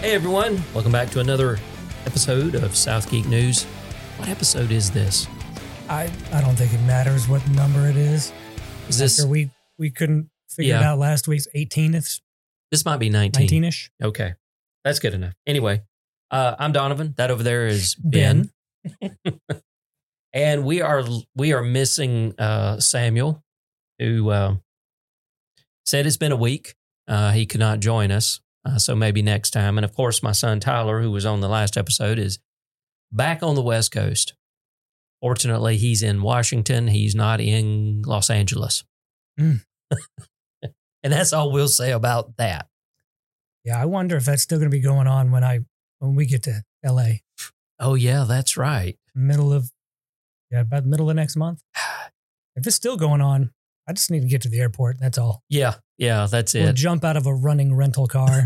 Hey everyone, welcome back to another episode of South Geek News. What episode is this? I don't think it matters what number it is. Is this? After we couldn't figure it out last week's 18th. This might be 19. 19-ish. Okay, that's good enough. Anyway, I'm Donovan. That over there is Ben. And we are missing Samuel, who said it's been a week. He could not join us. So maybe next time. And of course, my son Tyler, who was on the last episode, is back on the West Coast. Fortunately, he's in Washington. He's not in Los Angeles. And that's all we'll say about that. Yeah, I wonder if that's still going to be going on when we get to LA. Oh, yeah, that's right. About the middle of next month. If it's still going on, I just need to get to the airport. That's all. Yeah, that's We'll it. jump out of a running rental car.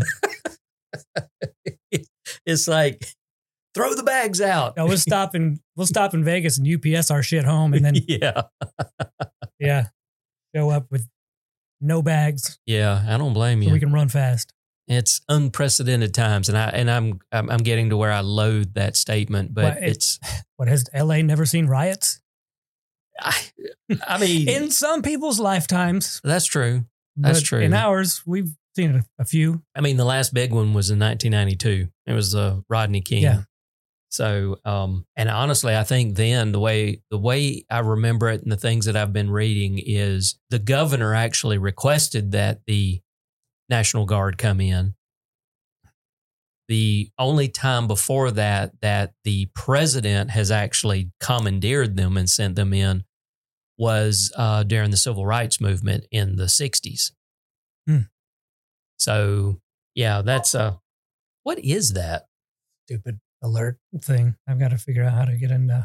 It's like, throw the bags out. No, we'll stop in Vegas and UPS our shit home, and then show up with no bags. Yeah, I don't blame you. So we can run fast. It's unprecedented times, and I'm getting to where I loathe that statement, but what has LA never seen riots? I mean, in some people's lifetimes, that's true. That's true. In ours, we've seen a few. I mean, the last big one was in 1992. It was Rodney King. Yeah. So, and honestly, I think then the way I remember it and the things that I've been reading is the governor actually requested that the National Guard come in. The only time before that the president has actually commandeered them and sent them in was during the Civil Rights Movement in the 60s. So, yeah, that's what is that? Stupid alert thing. I've got to figure out how to get in. How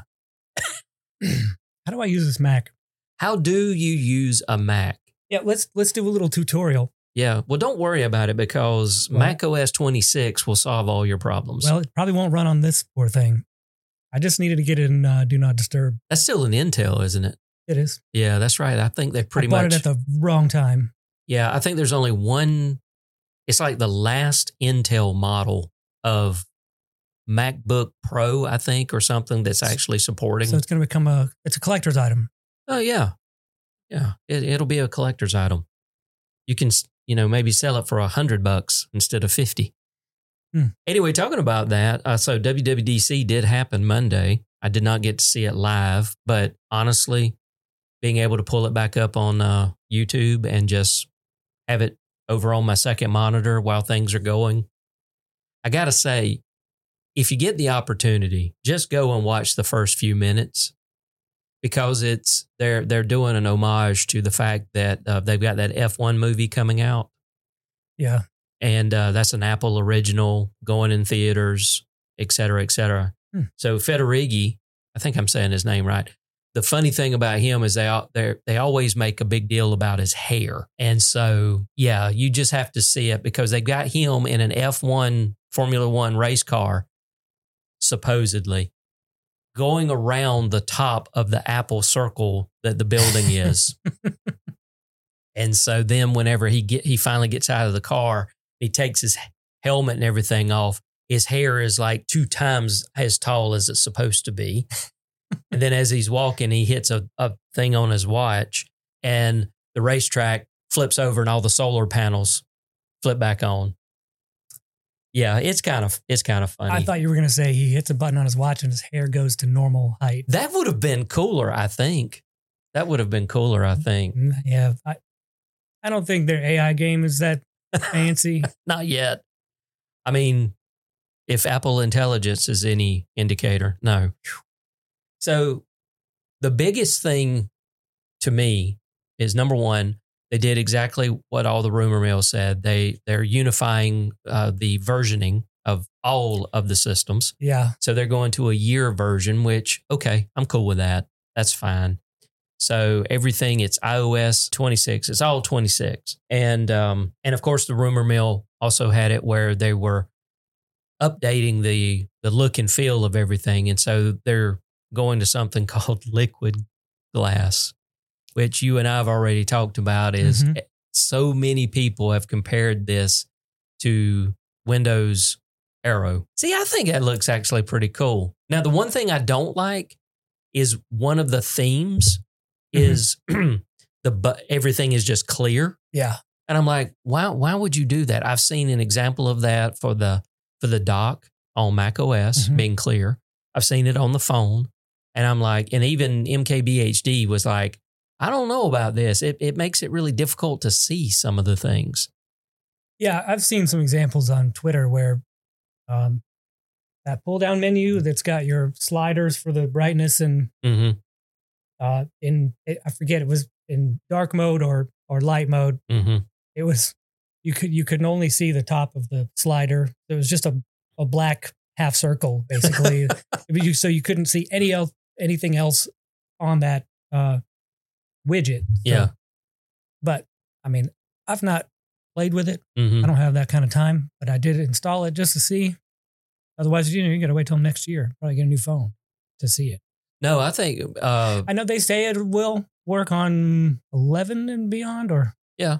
do I use this Mac? How do you use a Mac? Yeah, let's do a little tutorial. Yeah, well, don't worry about it because Mac OS 26 will solve all your problems. Well, it probably won't run on this poor thing. I just needed to get it in Do Not Disturb. That's still an Intel, isn't it? It is. Yeah, that's right. I think they I bought it at the wrong time. Yeah, I think there's only one. It's like the last Intel model of MacBook Pro, I think, or something that's actually supporting. So it's going to become a collector's item. Oh, yeah. Yeah, it'll be a collector's item. You can, maybe sell it for $100 instead of $50. Anyway, talking about that, so WWDC did happen Monday. I did not get to see it live, but honestly, being able to pull it back up on YouTube and just have it over on my second monitor while things are going, I got to say, if you get the opportunity, just go and watch the first few minutes because they're doing an homage to the fact that they've got that F1 movie coming out. Yeah. And that's an Apple original going in theaters, et cetera, et cetera. So Federighi, I think I'm saying his name right. The funny thing about him is they always make a big deal about his hair. And so, yeah, you just have to see it because they got him in an F1 Formula One race car, supposedly, going around the top of the Apple circle that the building is. And so then whenever he finally gets out of the car, he takes his helmet and everything off. His hair is like 2 times as tall as it's supposed to be. And then as he's walking, he hits a thing on his watch and the racetrack flips over and all the solar panels flip back on. Yeah, it's kind of funny. I thought you were going to say he hits a button on his watch and his hair goes to normal height. That would have been cooler, I think. Yeah, I don't think their AI game is that fancy. Not yet. I mean, if Apple Intelligence is any indicator, no. So the biggest thing to me is, number one, they did exactly what all the rumor mill said. They're unifying the versioning of all of the systems. Yeah. So they're going to a year version, which, okay, I'm cool with that. That's fine. So everything, it's iOS 26. It's all 26. And of course, the rumor mill also had it where they were updating the look and feel of everything. And so they're going to something called liquid glass, which you and I have already talked about, is so many people have compared this to Windows arrow. See, I think that looks actually pretty cool. Now, the one thing I don't like is one of the themes is everything is just clear. Yeah. And I'm like, why would you do that? I've seen an example of that for the dock on Mac OS being clear. I've seen it on the phone. And I'm like, and even MKBHD was like, I don't know about this. It makes it really difficult to see some of the things. Yeah, I've seen some examples on Twitter where that pull-down menu that's got your sliders for the brightness and I forget, it was in dark mode or light mode. It was you could only see the top of the slider. It was just a black half circle basically, so you couldn't see anything else on that widget. So, yeah, but I mean, I've not played with it. I Mm-hmm. don't have that kind of time, but I did install it just to see. Otherwise, you got to wait till next year. Probably get a new phone to see it. No, I think I know they say it will work on 11 and beyond, or yeah.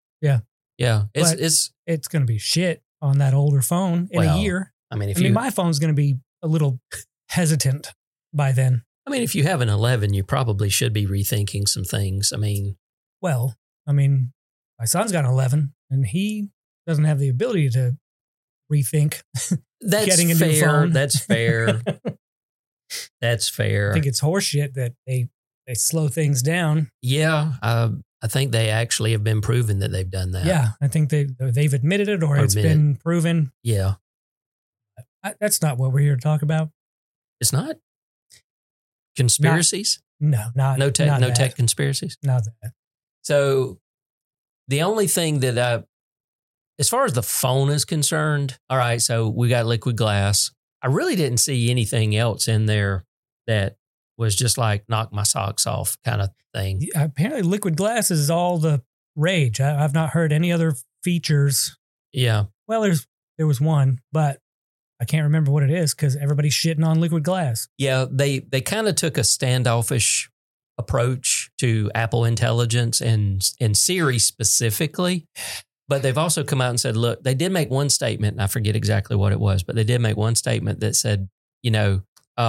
But it's going to be shit on that older phone in a year. I mean, my phone's going to be a little hesitant by then. I mean, if you have an 11, you probably should be rethinking some things. I mean, Well, I mean, my son's got an 11, and he doesn't have the ability to rethink that's getting a new fair. phone. That's fair. That's fair. I think it's horseshit that they slow things down. Yeah, I think they actually have been proven that they've done that. Yeah, I think they've admitted it, or it's been proven. Yeah. That's not what we're here to talk about. It's not conspiracies. No Tech conspiracies. Not that. So the only thing that as far as the phone is concerned, all right, so we got liquid glass. I really didn't see anything else in there that was just like knock my socks off kind of thing. Apparently liquid glass is all the rage. I've not heard any other features. Yeah. Well, there was one, but I can't remember what it is because everybody's shitting on liquid glass. Yeah, they kind of took a standoffish approach to Apple Intelligence and Siri specifically. But they've also come out and said, look, they did make one statement, and I forget exactly what it was, but they did make one statement that said, in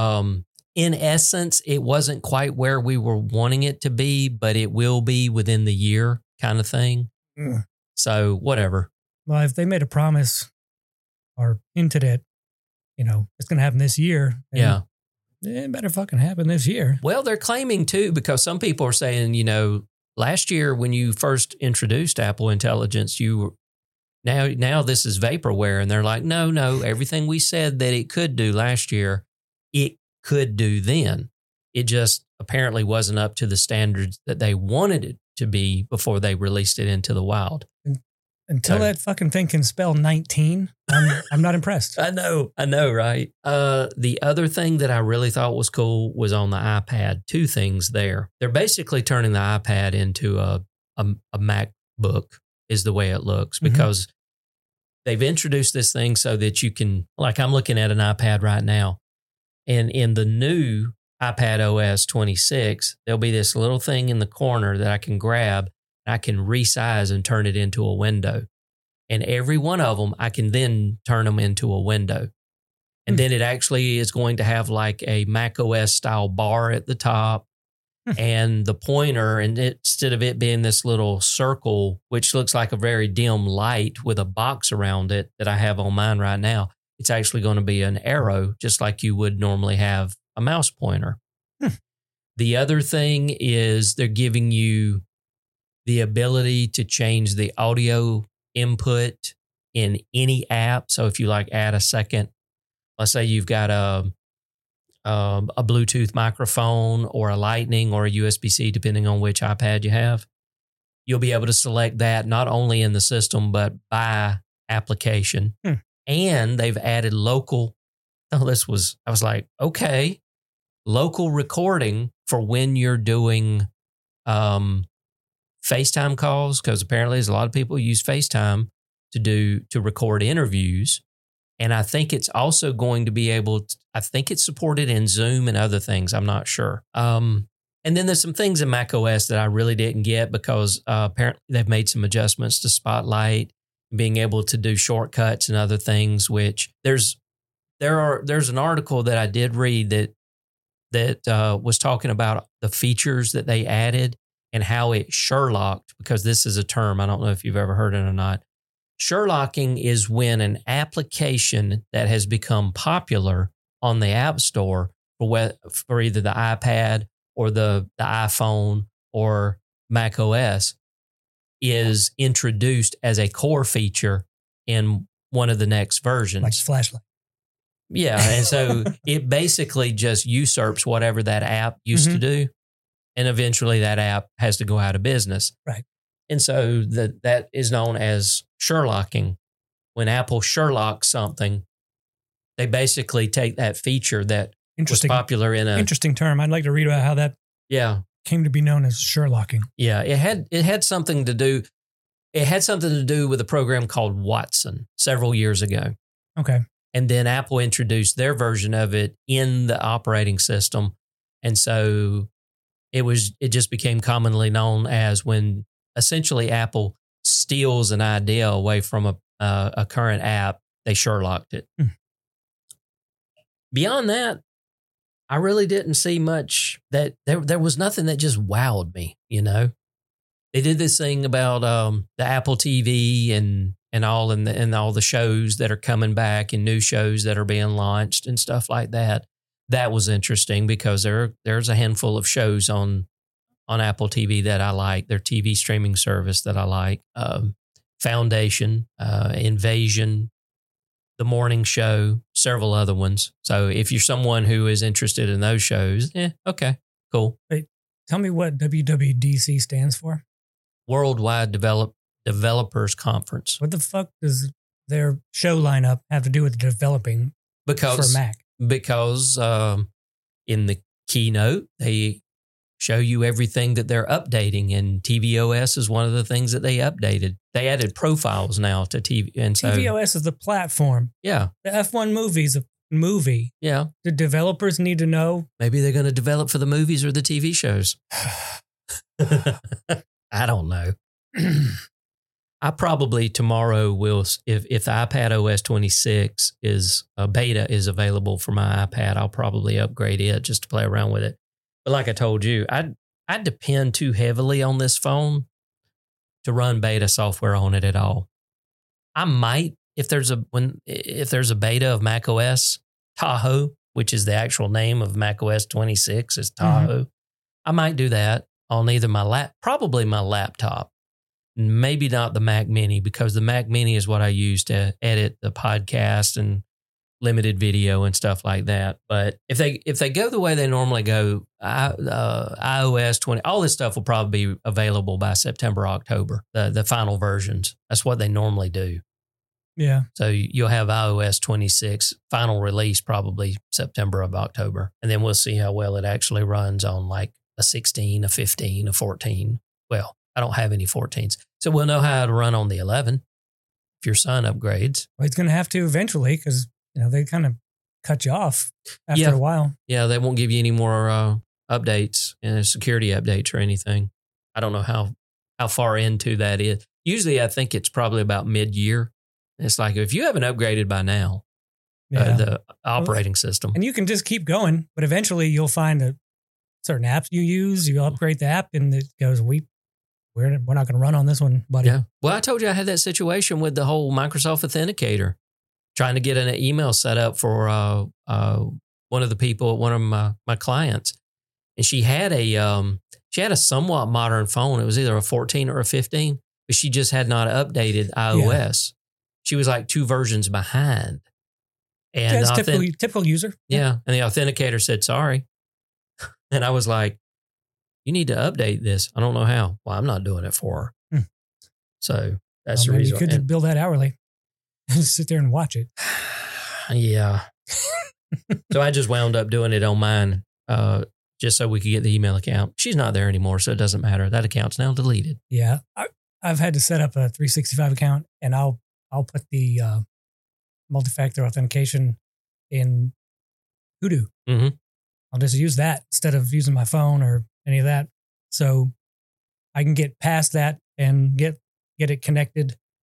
essence, it wasn't quite where we were wanting it to be, but it will be within the year kind of thing. So whatever. Well, if they made a promise or hinted at, it's going to happen this year. Yeah. It better fucking happen this year. Well, they're claiming too, because some people are saying, last year when you first introduced Apple Intelligence, now this is vaporware. And they're like, no, everything we said that it could do last year, it could do then. It just apparently wasn't up to the standards that they wanted it to be before they released it into the wild. Until that fucking thing can spell 19, I'm not impressed. I know, right? The other thing that I really thought was cool was on the iPad. Two things there. They're basically turning the iPad into a MacBook is the way it looks, because they've introduced this thing so that you can, like I'm looking at an iPad right now, and in the new iPad OS 26, there'll be this little thing in the corner that I can grab. I can resize and turn it into a window. And every one of them, I can then turn them into a window. And then it actually is going to have like a Mac OS style bar at the top and the pointer. And instead of it being this little circle, which looks like a very dim light with a box around it that I have on mine right now, it's actually going to be an arrow, just like you would normally have a mouse pointer. The other thing is they're giving you the ability to change the audio input in any app. So if you add a second, let's say you've got a Bluetooth microphone or a Lightning or a USB-C, depending on which iPad you have, you'll be able to select that not only in the system, but by application. And they've added local. I was like, okay, local recording for when you're doing FaceTime calls, because apparently there's a lot of people who use FaceTime to record interviews. And I think it's also going to be I think it's supported in Zoom and other things. I'm not sure. And then there's some things in Mac OS that I really didn't get because apparently they've made some adjustments to Spotlight being able to do shortcuts and other things, which there's an article that I did read that was talking about the features that they added and how it Sherlocked, because this is a term, I don't know if you've ever heard it or not. Sherlocking is when an application that has become popular on the App Store for either the iPad or the iPhone or Mac OS is introduced as a core feature in one of the next versions. Like flashlight. Yeah. And so it basically just usurps whatever that app used to do. And eventually that app has to go out of business. Right. And so that is known as Sherlocking. When Apple Sherlocks something, they basically take that feature that was popular in a... Interesting term. I'd like to read about how that came to be known as Sherlocking. Yeah. It had something to do... It had something to do with a program called Watson several years ago. Okay. And then Apple introduced their version of it in the operating system. And so it just became commonly known as when essentially Apple steals an idea away from a current app, they Sherlocked it. Beyond that, I really didn't see much that there was nothing that just wowed me, you know. They did this thing about the Apple TV and all the shows that are coming back and new shows that are being launched and stuff like that. That was interesting because there's a handful of shows on Apple TV that I like. Their TV streaming service that I like. Foundation, Invasion, The Morning Show, several other ones. So if you're someone who is interested in those shows, okay, cool. Wait, tell me what WWDC stands for. Worldwide Developers Conference. What the fuck does their show lineup have to do with developing for Mac? Because in the keynote, they show you everything that they're updating, and tvOS is one of the things that they updated. They added profiles now to TV. And so tvOS is the platform. Yeah. The F1 movie's a movie. Yeah. The developers need to know. Maybe they're going to develop for the movies or the TV shows. I don't know. I probably tomorrow will, if the iPad OS 26 is a beta is available for my iPad, I'll probably upgrade it just to play around with it. But like I told you, I depend too heavily on this phone to run beta software on it at all. I might, if there's a beta of macOS Tahoe, which is the actual name of macOS 26 is Tahoe, I might do that on either probably my laptop. Maybe not the Mac Mini, because the Mac Mini is what I use to edit the podcast and limited video and stuff like that. But if they go the way they normally go, iOS 20, all this stuff will probably be available by September, October, the final versions. That's what they normally do. Yeah. So you'll have iOS 26 final release probably September of October. And then we'll see how well it actually runs on like a 16, a 15, a 14. Well, I don't have any 14s. So we'll know how to run on the 11 if your son upgrades. Well, he's going to have to eventually because, they kind of cut you off after a while. Yeah, they won't give you any more updates, security updates or anything. I don't know how far into that is. Usually I think it's probably about mid-year. It's like if you haven't upgraded by now, the operating system. And you can just keep going, but eventually you'll find that certain apps you use, you upgrade the app and it goes, we're not going to run on this one, buddy. Yeah. Well, I told you I had that situation with the whole Microsoft Authenticator, trying to get an email set up for one of the people at one of my clients. And she had a somewhat modern phone. It was either a 14 or a 15, but she just had not updated iOS. Yeah. She was like 2 versions behind. And typical user. Yeah. And the authenticator said, sorry. And I was like, you need to update this. I don't know how. Well, I'm not doing it for her. So that's the reason. You could just bill that hourly and sit there and watch it. Yeah. So I just wound up doing it on mine just so we could get the email account. She's not there anymore, so it doesn't matter. That account's now deleted. Yeah. I've had to set up a 365 account, and I'll put the multi-factor authentication in Hoodoo. Mm-hmm. I'll just use that instead of using my phone or any of that. So I can get past that and get it connected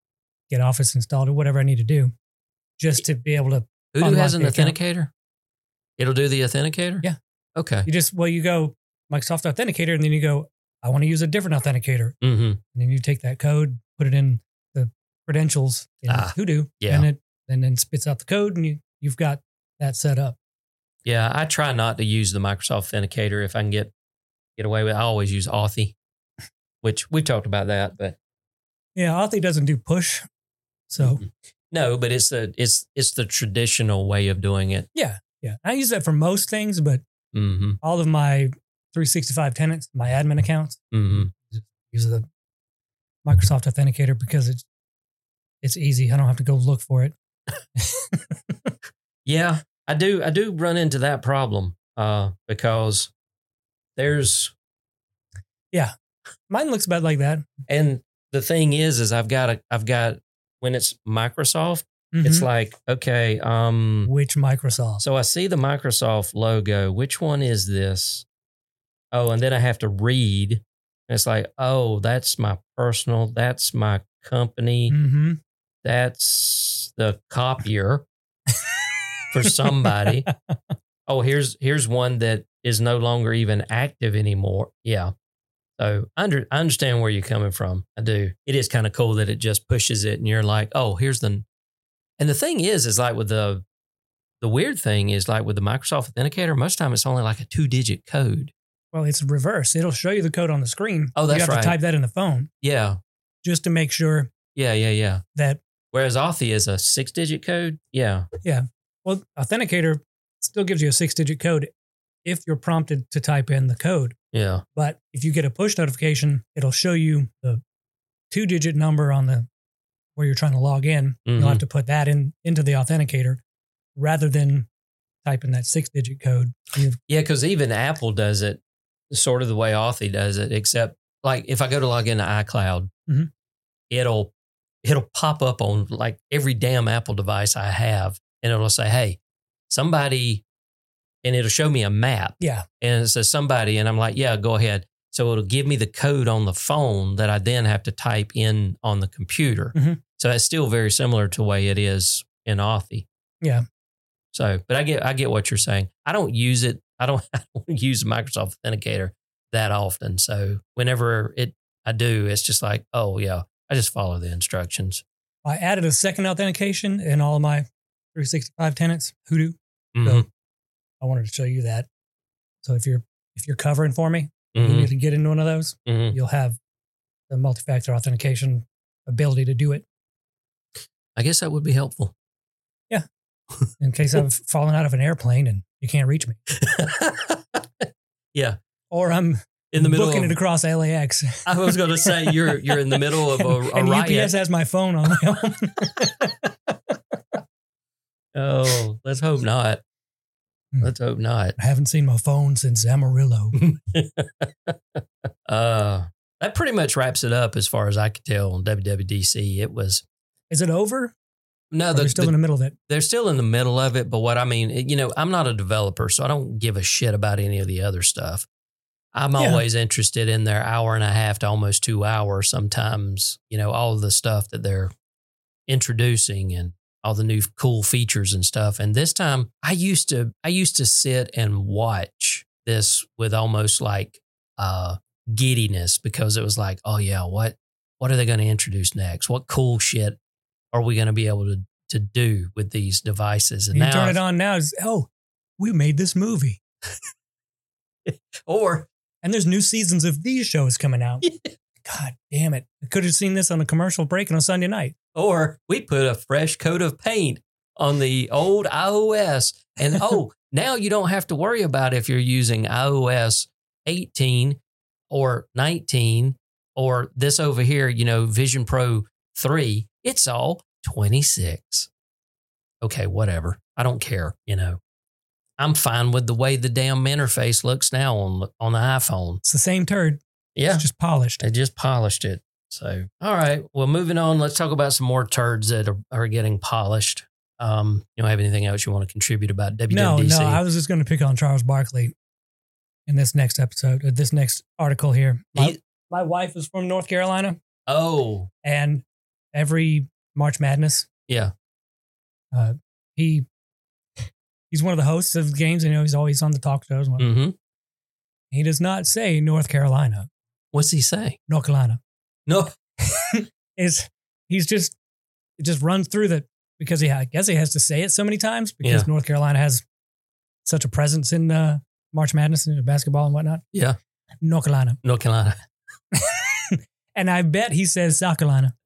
get Office installed or whatever I need to do just to be able to. Voodoo has an authenticator? It'll do the authenticator? Yeah. Okay. You go Microsoft Authenticator and then you go, I want to use a different authenticator. Mm-hmm. And then you take that code, put it in the credentials in Voodoo, and then spits out the code and you've got that set up. Yeah, I try not to use the Microsoft Authenticator if I can get away with it. I always use Authy, which we talked about that, but yeah, Authy doesn't do push. So no, but it's the traditional way of doing it. Yeah. I use that for most things, but all of my 365 tenants, my admin accounts, use the Microsoft Authenticator because it's easy. I don't have to go look for it. Yeah, I do run into that problem because there's mine looks about like that. And the thing is I've got when it's Microsoft, it's like, okay, which Microsoft? So I see the Microsoft logo. Which one is this? Oh, and then I have to read. And it's like, oh, that's my personal. That's my company. That's the copier for somebody. Oh, here's one that is no longer even active anymore. Yeah. So I understand where you're coming from. I do. It is kind of cool that it just pushes it and you're like, oh, here's the. And the thing is like with the weird thing is like with the Microsoft Authenticator, most of the time it's only like a 2-digit code. Well, it's reverse. It'll show you the code on the screen. Oh, that's right. You have to type that in the phone. Yeah. Just to make sure. Yeah. That. Whereas Authy is a 6-digit code. Yeah. Yeah. Well, Authenticator still gives you a 6-digit code if you're prompted to type in the code. Yeah. But if you get a push notification, it'll show you the 2-digit number on where you're trying to log in. You'll have to put that into the Authenticator rather than type in that 6-digit code. Yeah, because even Apple does it sort of the way Authy does it, except like if I go to log into iCloud, it'll pop up on like every damn Apple device I have, and it'll say, hey, somebody, and it'll show me a map. Yeah. And it says somebody, and I'm like, yeah, go ahead. So it'll give me the code on the phone that I then have to type in on the computer. So that's still very similar to the way it is in Authy. Yeah. So, but I get what you're saying. I don't use it. I don't use Microsoft Authenticator that often. So whenever I do, it's just like, oh yeah, I just follow the instructions. I added a second authentication in all of my 365 tenants, Hoodoo. So I wanted to show you that. So if you're covering for me, you need to get into one of those, you'll have the multi-factor authentication ability to do it. I guess that would be helpful. Yeah. In case I've fallen out of an airplane and you can't reach me. Yeah. Or I'm in the middle booking it across LAX. I was going to say you're in the middle of a and riot. UPS has my phone on my own. Oh, let's hope not. Let's hope not. I haven't seen my phone since Amarillo. That pretty much wraps it up as far as I could tell on WWDC. It was. Is it over? No, they're still in the middle of it. They're still in the middle of it. But what I mean, I'm not a developer, so I don't give a shit about any of the other stuff. I'm always interested in their hour and a half to almost 2 hours. Sometimes, all of the stuff that they're introducing and all the new cool features and stuff. And this time I used to sit and watch this with almost like giddiness because it was like, oh yeah, what are they going to introduce next? What cool shit are we going to be able to do with these devices? And you now turn it on now, we made this movie. And there's new seasons of these shows coming out. God damn it. I could have seen this on a commercial break on a Sunday night. Or we put a fresh coat of paint on the old iOS. And now you don't have to worry about if you're using iOS 18 or 19 or this over here, Vision Pro 3. It's all 26. Okay, whatever. I don't care, I'm fine with the way the damn interface looks now on the iPhone. It's the same turd. Yeah. It's just polished. They just polished it. So, all right. Well, moving on, let's talk about some more turds that are getting polished. You don't have anything else you want to contribute about WWDC? No, I was just going to pick on Charles Barkley in this next episode, or this next article here. My wife is from North Carolina. Oh. And every March Madness. Yeah. He's one of the hosts of games. He's always on the talk shows. Mm-hmm. He does not say North Carolina. What's he say? North Carolina. No. It just runs through that because I guess he has to say it so many times because North Carolina has such a presence in March Madness and basketball and whatnot. Yeah. North Carolina. North Carolina. And I bet he says South Carolina.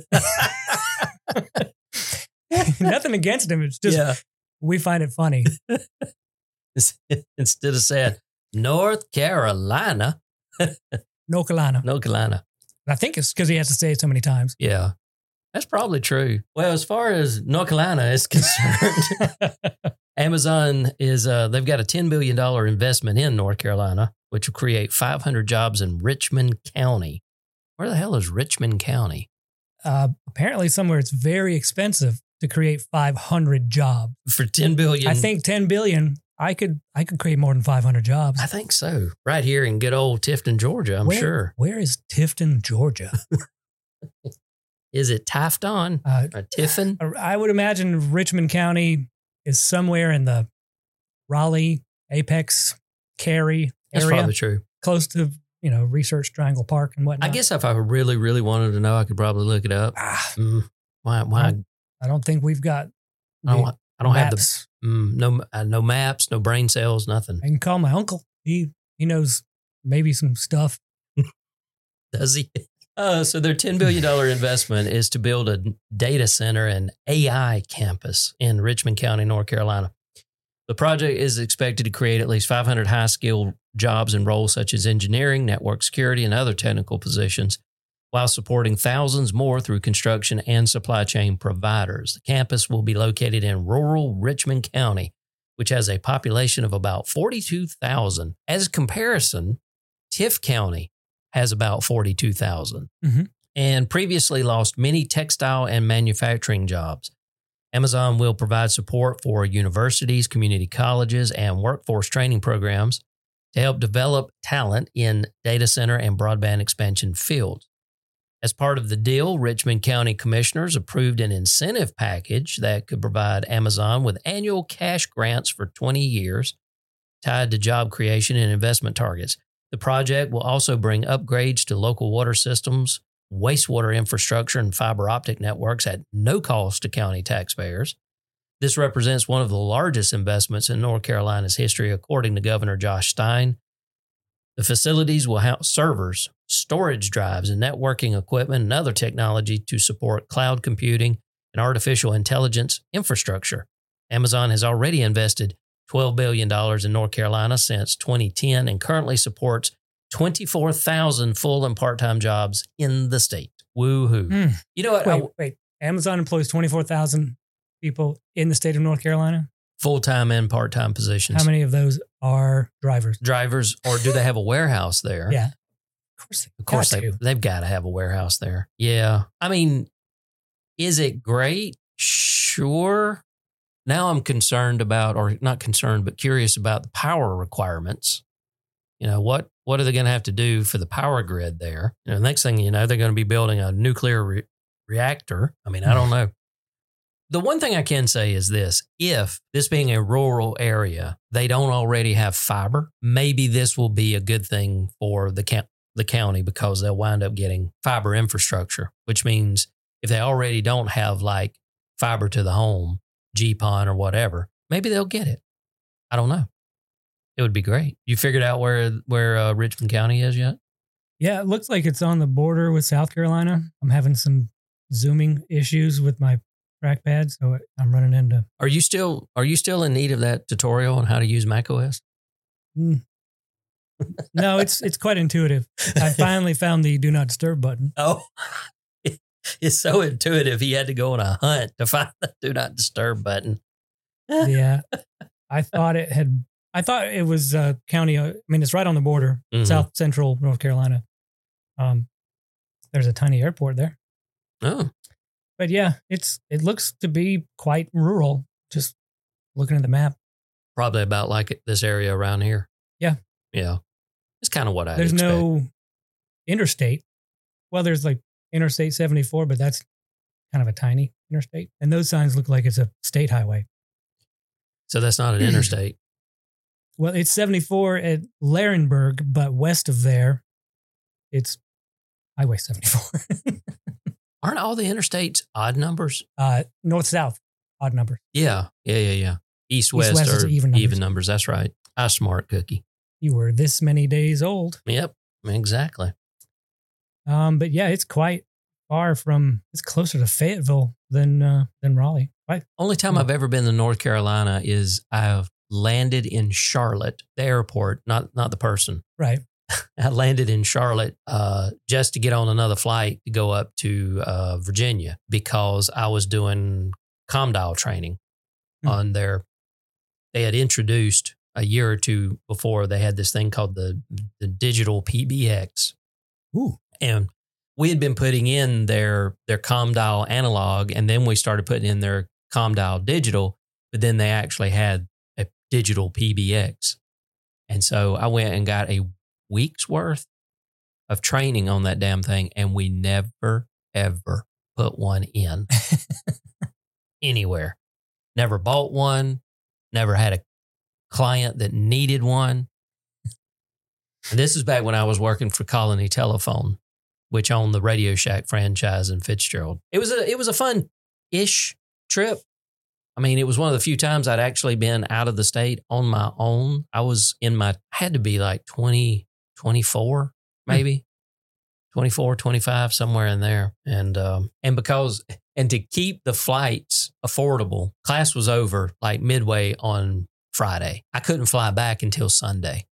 Nothing against him. It's just we find it funny. Instead of saying North Carolina. North Carolina. North Carolina. I think it's because he has to say it so many times. Yeah. That's probably true. Well, as far as North Carolina is concerned, Amazon is, they've got a $10 billion investment in North Carolina, which will create 500 jobs in Richmond County. Where the hell is Richmond County? Apparently somewhere it's very expensive to create 500 jobs. For $10 billion. I think $10 billion, I could create more than 500 jobs. I think so. Right here in good old Tifton, Georgia, I'm sure. Where is Tifton, Georgia? Is it Tifton or Tiffin? I would imagine Richmond County is somewhere in the Raleigh, Apex, Cary area. That's probably true. Close to, Research Triangle Park and whatnot. I guess if I really, really wanted to know, I could probably look it up. Why? I don't think we've got I don't maps. have no maps, no brain cells, nothing. I can call my uncle. He knows maybe some stuff. Does he? So their $10 billion investment is to build a data center and AI campus in Richmond County, North Carolina. The project is expected to create at least 500 high-skilled jobs in roles such as engineering, network security, and other technical positions, while supporting thousands more through construction and supply chain providers. The campus will be located in rural Richmond County, which has a population of about 42,000. As a comparison, Tiff County has about 42,000 and previously lost many textile and manufacturing jobs. Amazon will provide support for universities, community colleges, and workforce training programs to help develop talent in data center and broadband expansion fields. As part of the deal, Richmond County commissioners approved an incentive package that could provide Amazon with annual cash grants for 20 years tied to job creation and investment targets. The project will also bring upgrades to local water systems, wastewater infrastructure, and fiber optic networks at no cost to county taxpayers. This represents one of the largest investments in North Carolina's history, according to Governor Josh Stein. The facilities will house servers, storage drives, and networking equipment and other technology to support cloud computing and artificial intelligence infrastructure. Amazon has already invested $12 billion in North Carolina since 2010 and currently supports 24,000 full and part-time jobs in the state. Woohoo. You know what? Wait. Amazon employs 24,000 people in the state of North Carolina? Full-time and part-time positions. How many of those are drivers? Drivers, or do they have a warehouse there? Yeah. Of course they've got to have a warehouse there. Yeah. I mean, is it great? Sure. Now I'm concerned about, or not concerned, but curious about the power requirements. What are they going to have to do for the power grid there? Next thing you know, they're going to be building a nuclear reactor. I mean, I don't know. The one thing I can say is this: if this being a rural area, they don't already have fiber, maybe this will be a good thing for the county because they'll wind up getting fiber infrastructure, which means if they already don't have like fiber to the home, GPON or whatever, maybe they'll get it. I don't know. It would be great. You figured out where Richmond County is yet? Yeah, it looks like it's on the border with South Carolina. I'm having some zooming issues with my trackpad, so I'm running into. Are you still in need of that tutorial on how to use macOS? No, it's quite intuitive. I finally found the Do Not Disturb button. Oh, it's so intuitive. He had to go on a hunt to find the Do Not Disturb button. Yeah, I thought it was county. I mean, it's right on the border, South Central North Carolina. There's a tiny airport there. Oh, but yeah, it looks to be quite rural. Just looking at the map, probably about like this area around here. Yeah, it's kind of what I. There's expect. no interstate. Well, there's like Interstate 74, but that's kind of a tiny interstate. And those signs look like it's a state highway. So that's not an interstate. Well, it's 74 at Laurinburg, but west of there, it's Highway 74. Aren't all the interstates odd numbers? North-south, odd numbers. Yeah. East-west are even numbers. That's right. I smart cookie. You were this many days old. Yep, exactly. But yeah, it's quite far from. It's closer to Fayetteville than Raleigh. Right? Only time I've ever been to North Carolina is I've landed in Charlotte, the airport, not the person. Right. I landed in Charlotte just to get on another flight to go up to Virginia because I was doing CommDial training on their. They had introduced a year or two before. They had this thing called the digital PBX. Ooh. And we had been putting in their CommDial analog, and then we started putting in their CommDial digital, but then they actually had a digital PBX. And so I went and got a week's worth of training on that damn thing, and we never, ever put one in anywhere. Never bought one, never had a client that needed one. And this is back when I was working for Colony Telephone, which owned the Radio Shack franchise in Fitzgerald. It was a fun-ish trip. I mean, it was one of the few times I'd actually been out of the state on my own. I had to be like 24, maybe 24, 25, somewhere in there. And to keep the flights affordable, class was over like midway on Friday. I couldn't fly back until Sunday.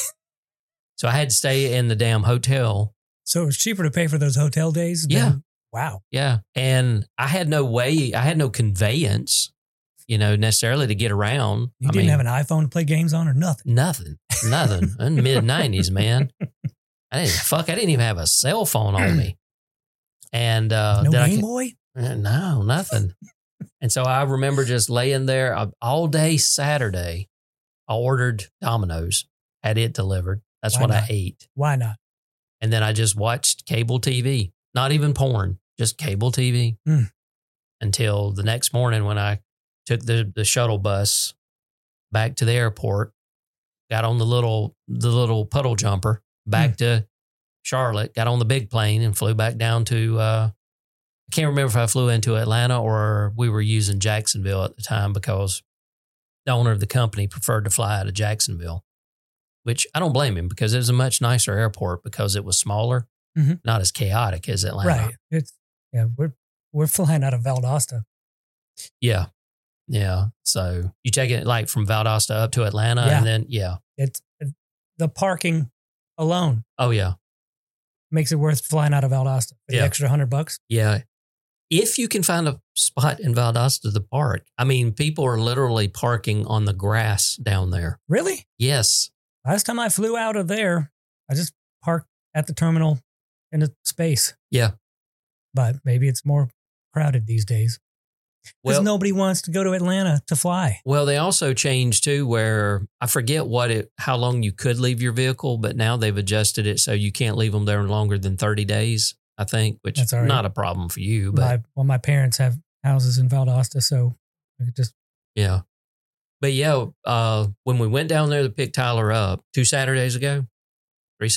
So I had to stay in the damn hotel. So it was cheaper to pay for those hotel days? Yeah. Wow. Yeah. And I had no conveyance, necessarily to get around. You didn't have an iPhone to play games on or nothing? Nothing. In the mid-90s, man. I didn't even have a cell phone on me. And no Game Boy? No, nothing. And so I remember just laying there all day Saturday. I ordered Domino's, had it delivered. That's what I ate. Why not? And then I just watched cable TV, not even porn, just cable TV until the next morning when I took the shuttle bus back to the airport, got on the little puddle jumper back to Charlotte, got on the big plane and flew back down to, I can't remember if I flew into Atlanta or we were using Jacksonville at the time because the owner of the company preferred to fly out of Jacksonville. Which I don't blame him because it was a much nicer airport because it was smaller, not as chaotic as Atlanta. Right. We're flying out of Valdosta. Yeah. So you take it like from Valdosta up to Atlanta and then, It's the parking alone. Oh, yeah. Makes it worth flying out of Valdosta for the extra $100. Yeah. If you can find a spot in Valdosta to park. I mean, people are literally parking on the grass down there. Really? Yes. Last time I flew out of there, I just parked at the terminal in a space. Yeah. But maybe it's more crowded these days. Because nobody wants to go to Atlanta to fly. Well, they also changed too where I forget how long you could leave your vehicle, but now they've adjusted it so you can't leave them there longer than 30 days, I think, which is not a problem for you. But my parents have houses in Valdosta, so I could just... Yeah. But when we went down there to pick Tyler up 2 Saturdays ago, we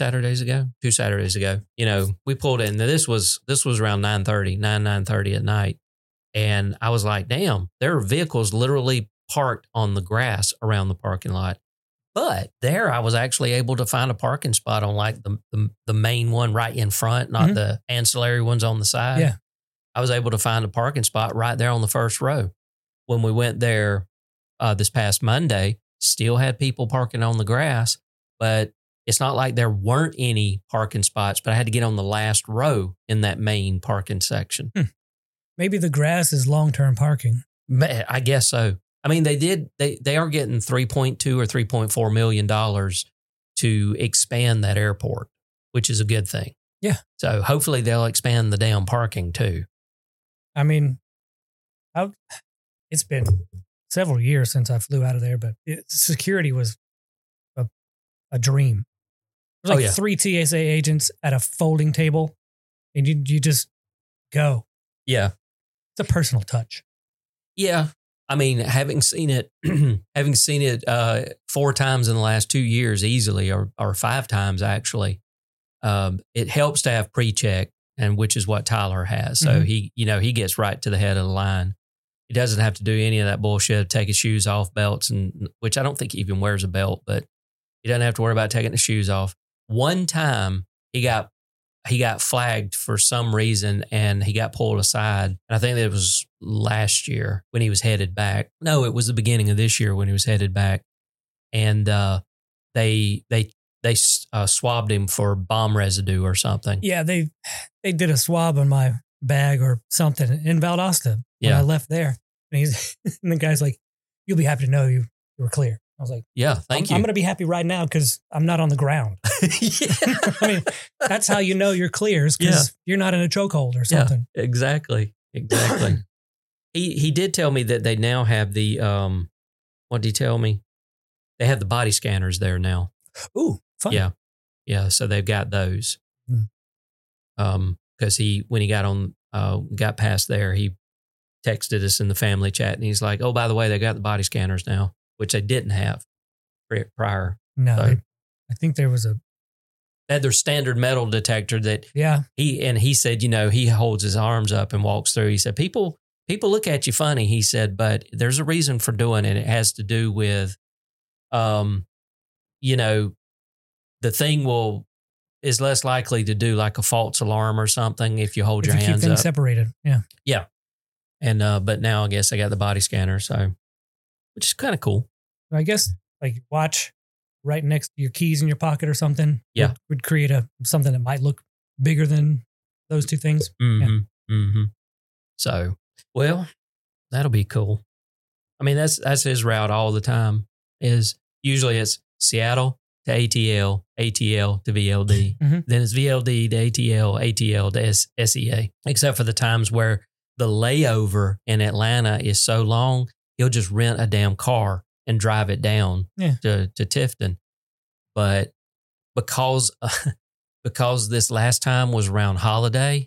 pulled in. Now this was around 9:30 at night. And I was like, damn, there are vehicles literally parked on the grass around the parking lot. But there I was actually able to find a parking spot on like the main one right in front, not the ancillary ones on the side. Yeah. I was able to find a parking spot right there on the first row. When we went there, this past Monday, still had people parking on the grass, but it's not like there weren't any parking spots, but I had to get on the last row in that main parking section. Maybe the grass is long-term parking. I guess so. I mean, they are getting $3.2 or $3.4 million to expand that airport, which is a good thing. Yeah. So hopefully they'll expand the damn parking too. I mean, it's been several years since I flew out of there, but security was a dream. There's like 3 TSA agents at a folding table, and you just go. Yeah. a personal touch. Yeah. I mean, having seen it 4 times in the last 2 years easily, or 5 times actually, it helps to have pre-check, and which is what Tyler has. So he gets right to the head of the line. He doesn't have to do any of that bullshit, take his shoes off, belts, and which I don't think he even wears a belt, but he doesn't have to worry about taking the shoes off. One time he got flagged for some reason and he got pulled aside. And I think that it was last year when he was headed back. No, it was the beginning of this year when he was headed back. And they swabbed him for bomb residue or something. Yeah, they did a swab on my bag or something in Valdosta when I left there. And and the guy's like, "You'll be happy to know you were clear." I was like, "Yeah, thank you. I'm going to be happy right now because I'm not on the ground." I mean, that's how you know you're clear, because you're not in a chokehold or something. Yeah, exactly. He did tell me that they now have the what did he tell me? They have the body scanners there now. Ooh, fun. Yeah. So they've got those. Because when he got past there, he texted us in the family chat, and he's like, "Oh, by the way, they got the body scanners now," which they didn't have prior. No, so, I think there was they had their standard metal detector that he said, he holds his arms up and walks through. He said, people look at you funny. He said, but there's a reason for doing it. It has to do with, the thing is less likely to do like a false alarm or something if you hold your hands keep things up. Separated. Yeah. Yeah. And, but now I guess I got the body scanner. So, which is kind of cool. I guess like watch right next to your keys in your pocket or something. Yeah. Would create something that might look bigger than those two things. Mm-hmm. Yeah. Mm-hmm. So, well, that'll be cool. I mean, that's his route all the time. Is usually it's Seattle to ATL, ATL to VLD. Then it's VLD to ATL, ATL to SEA. Except for the times where the layover in Atlanta is so long, he'll just rent a damn car and drive it down to Tifton. But because this last time was around holiday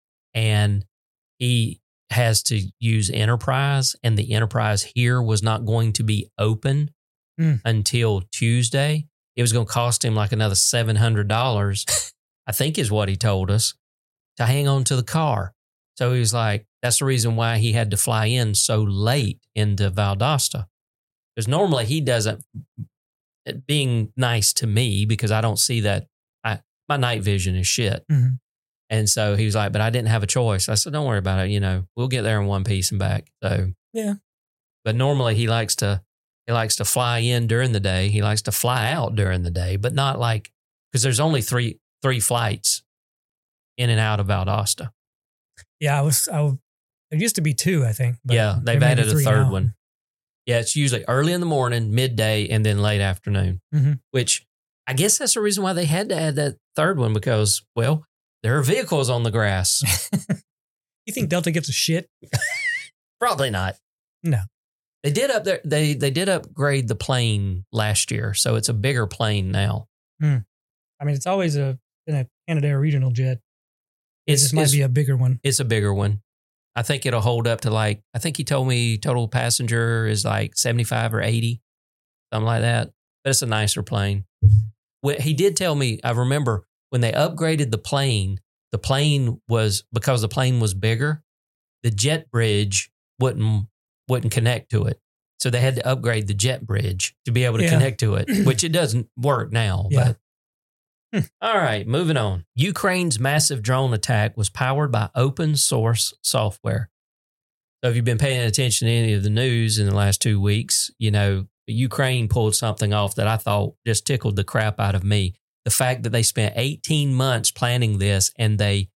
and he has to use Enterprise, and the Enterprise here was not going to be open until Tuesday, it was going to cost him like another $700, I think is what he told us, to hang on to the car. So he was like, that's the reason why he had to fly in so late into Valdosta. Because normally he doesn't, being nice to me, because I don't see that, my night vision is shit. And so he was like, but I didn't have a choice. I said, don't worry about it. We'll get there in one piece and back. So, yeah. But normally he likes to fly in during the day. He likes to fly out during the day, but not like, because there's only three flights in and out of Valdosta. Yeah. There used to be 2, I think. But yeah. They've added a third one. Yeah. It's usually early in the morning, midday, and then late afternoon, which I guess that's the reason why they had to add that third one, because, well, there are vehicles on the grass. You think Delta gives a shit? Probably not. No. They did up there. They did upgrade the plane last year, so it's a bigger plane now. I mean, it's always been a Canadair regional jet. This might be a bigger one. It's a bigger one. I think it'll hold up to I think he told me total passenger is like 75 or 80, something like that. But it's a nicer plane. He did tell me, I remember when they upgraded the plane was, because the plane was bigger, the jet bridge wouldn't connect to it. So they had to upgrade the jet bridge to be able to connect to it, which it doesn't work now. Yeah. But all right, moving on. Ukraine's massive drone attack was powered by open source software. So if you've been paying attention to any of the news in the last 2 weeks, Ukraine pulled something off that I thought just tickled the crap out of me. The fact that they spent 18 months planning this, and they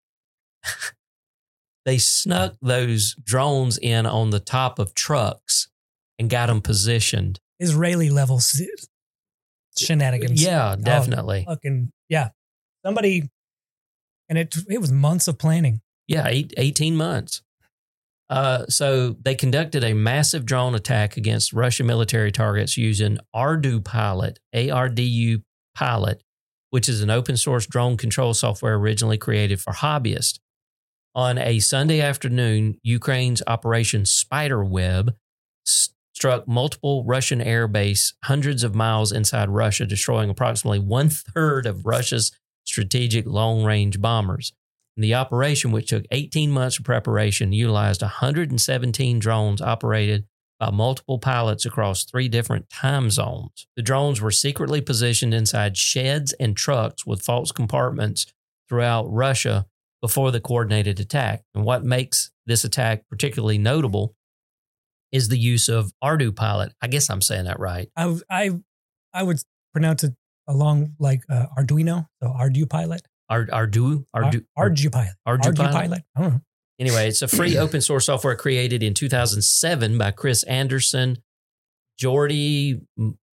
snuck those drones in on the top of trucks and got them positioned. Israeli level shenanigans. Yeah, definitely. Somebody, and it was months of planning. Yeah, 18 months. So they conducted a massive drone attack against Russian military targets using Ardu Pilot, ARDU Pilot, which is an open source drone control software originally created for hobbyists. On a Sunday afternoon, Ukraine's Operation Spiderweb struck multiple Russian air base hundreds of miles inside Russia, destroying approximately 1/3 of Russia's strategic long-range bombers. And the operation, which took 18 months of preparation, utilized 117 drones operated by multiple pilots across 3 different time zones. The drones were secretly positioned inside sheds and trucks with false compartments throughout Russia before the coordinated attack. And what makes this attack particularly notable is the use of ArduPilot. I guess I'm saying that right. I would pronounce it along like Arduino, so ArduPilot. ArduPilot. ArduPilot. I don't know. Anyway, it's a free open source software created in 2007 by Chris Anderson, Jordi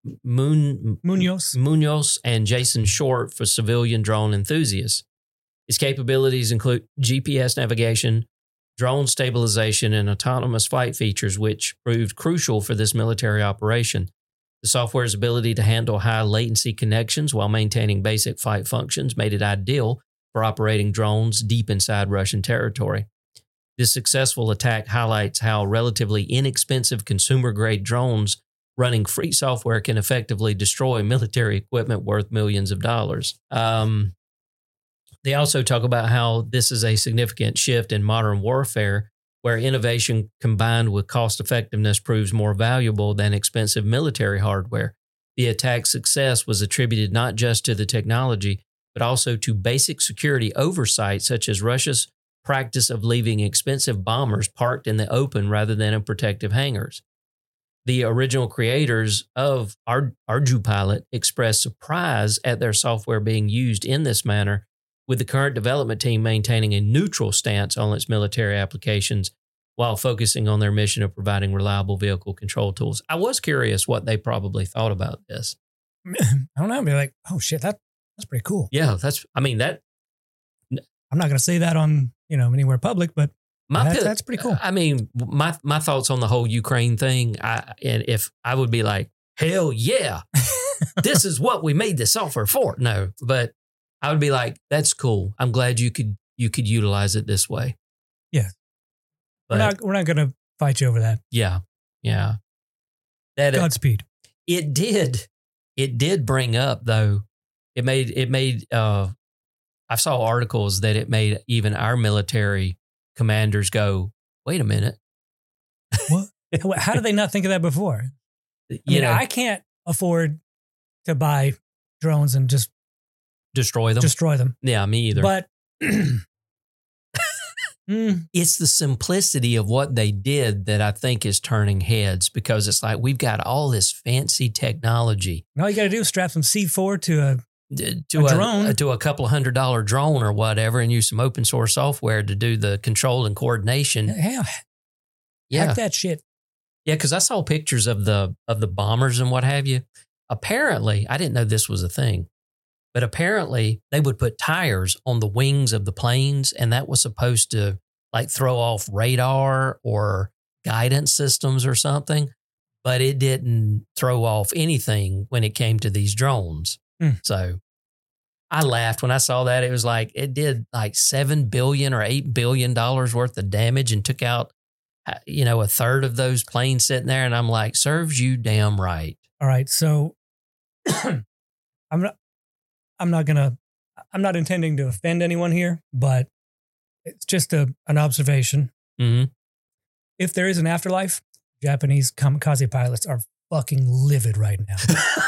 Munoz, and Jason Short for civilian drone enthusiasts. Its capabilities include GPS navigation, drone stabilization, and autonomous flight features, which proved crucial for this military operation. The software's ability to handle high latency connections while maintaining basic flight functions made it ideal for operating drones deep inside Russian territory. This successful attack highlights how relatively inexpensive consumer-grade drones running free software can effectively destroy military equipment worth millions of dollars. They also talk about how this is a significant shift in modern warfare, where innovation combined with cost-effectiveness proves more valuable than expensive military hardware. The attack's success was attributed not just to the technology, but also to basic security oversight, such as Russia's practice of leaving expensive bombers parked in the open rather than in protective hangars. The original creators of ArduPilot expressed surprise at their software being used in this manner, with the current development team maintaining a neutral stance on its military applications while focusing on their mission of providing reliable vehicle control tools. I was curious what they probably thought about this. I don't know. I'd be like, oh shit, that's pretty cool. Yeah, I'm not going to say that on, anywhere public, but that's pretty cool. I mean, my thoughts on the whole Ukraine thing, and if I would be like, hell yeah, this is what we made the software for. No, but I would be like, that's cool. I'm glad you could utilize it this way. Yeah. But we're not going to fight you over that. Yeah. Yeah. Godspeed. It did bring up though. It made I saw articles that it made even our military commanders go, wait a minute. What? How did they not think of that before? I can't afford to buy drones and just destroy them. Yeah, me either. But it's the simplicity of what they did that I think is turning heads, because it's like, we've got all this fancy technology. All you got to do is strap some C4 to a drone, to a couple of $100 drone or whatever, and use some open source software to do the control and coordination. Hell, hack that shit. Yeah, because I saw pictures of the bombers and what have you. Apparently, I didn't know this was a thing, but apparently they would put tires on the wings of the planes, and that was supposed to like throw off radar or guidance systems or something, but it didn't throw off anything when it came to these drones. So I laughed when I saw that. It was like, it did like $7 billion or $8 billion worth of damage and took out, a third of those planes sitting there. And I'm like, serves you damn right. All right. So I'm not intending to offend anyone here, but it's just an observation. Mm-hmm. If there is an afterlife, Japanese kamikaze pilots are fucking livid right now.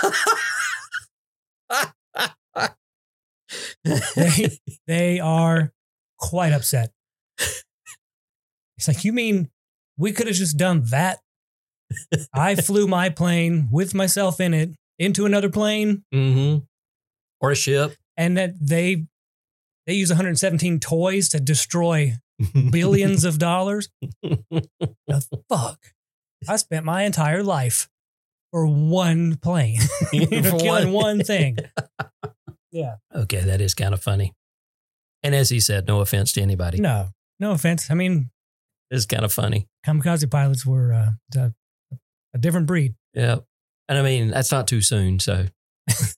They are quite upset. It's like, you mean we could have just done that? I flew my plane with myself in it into another plane, or a ship, and that they use 117 toys to destroy billions of dollars. The fuck! I spent my entire life for one plane, killing one thing. Yeah. Okay, that is kind of funny. And as he said, no offense to anybody. No offense. I mean, it's kind of funny. Kamikaze pilots were a different breed. Yeah. And I mean, that's not too soon, so.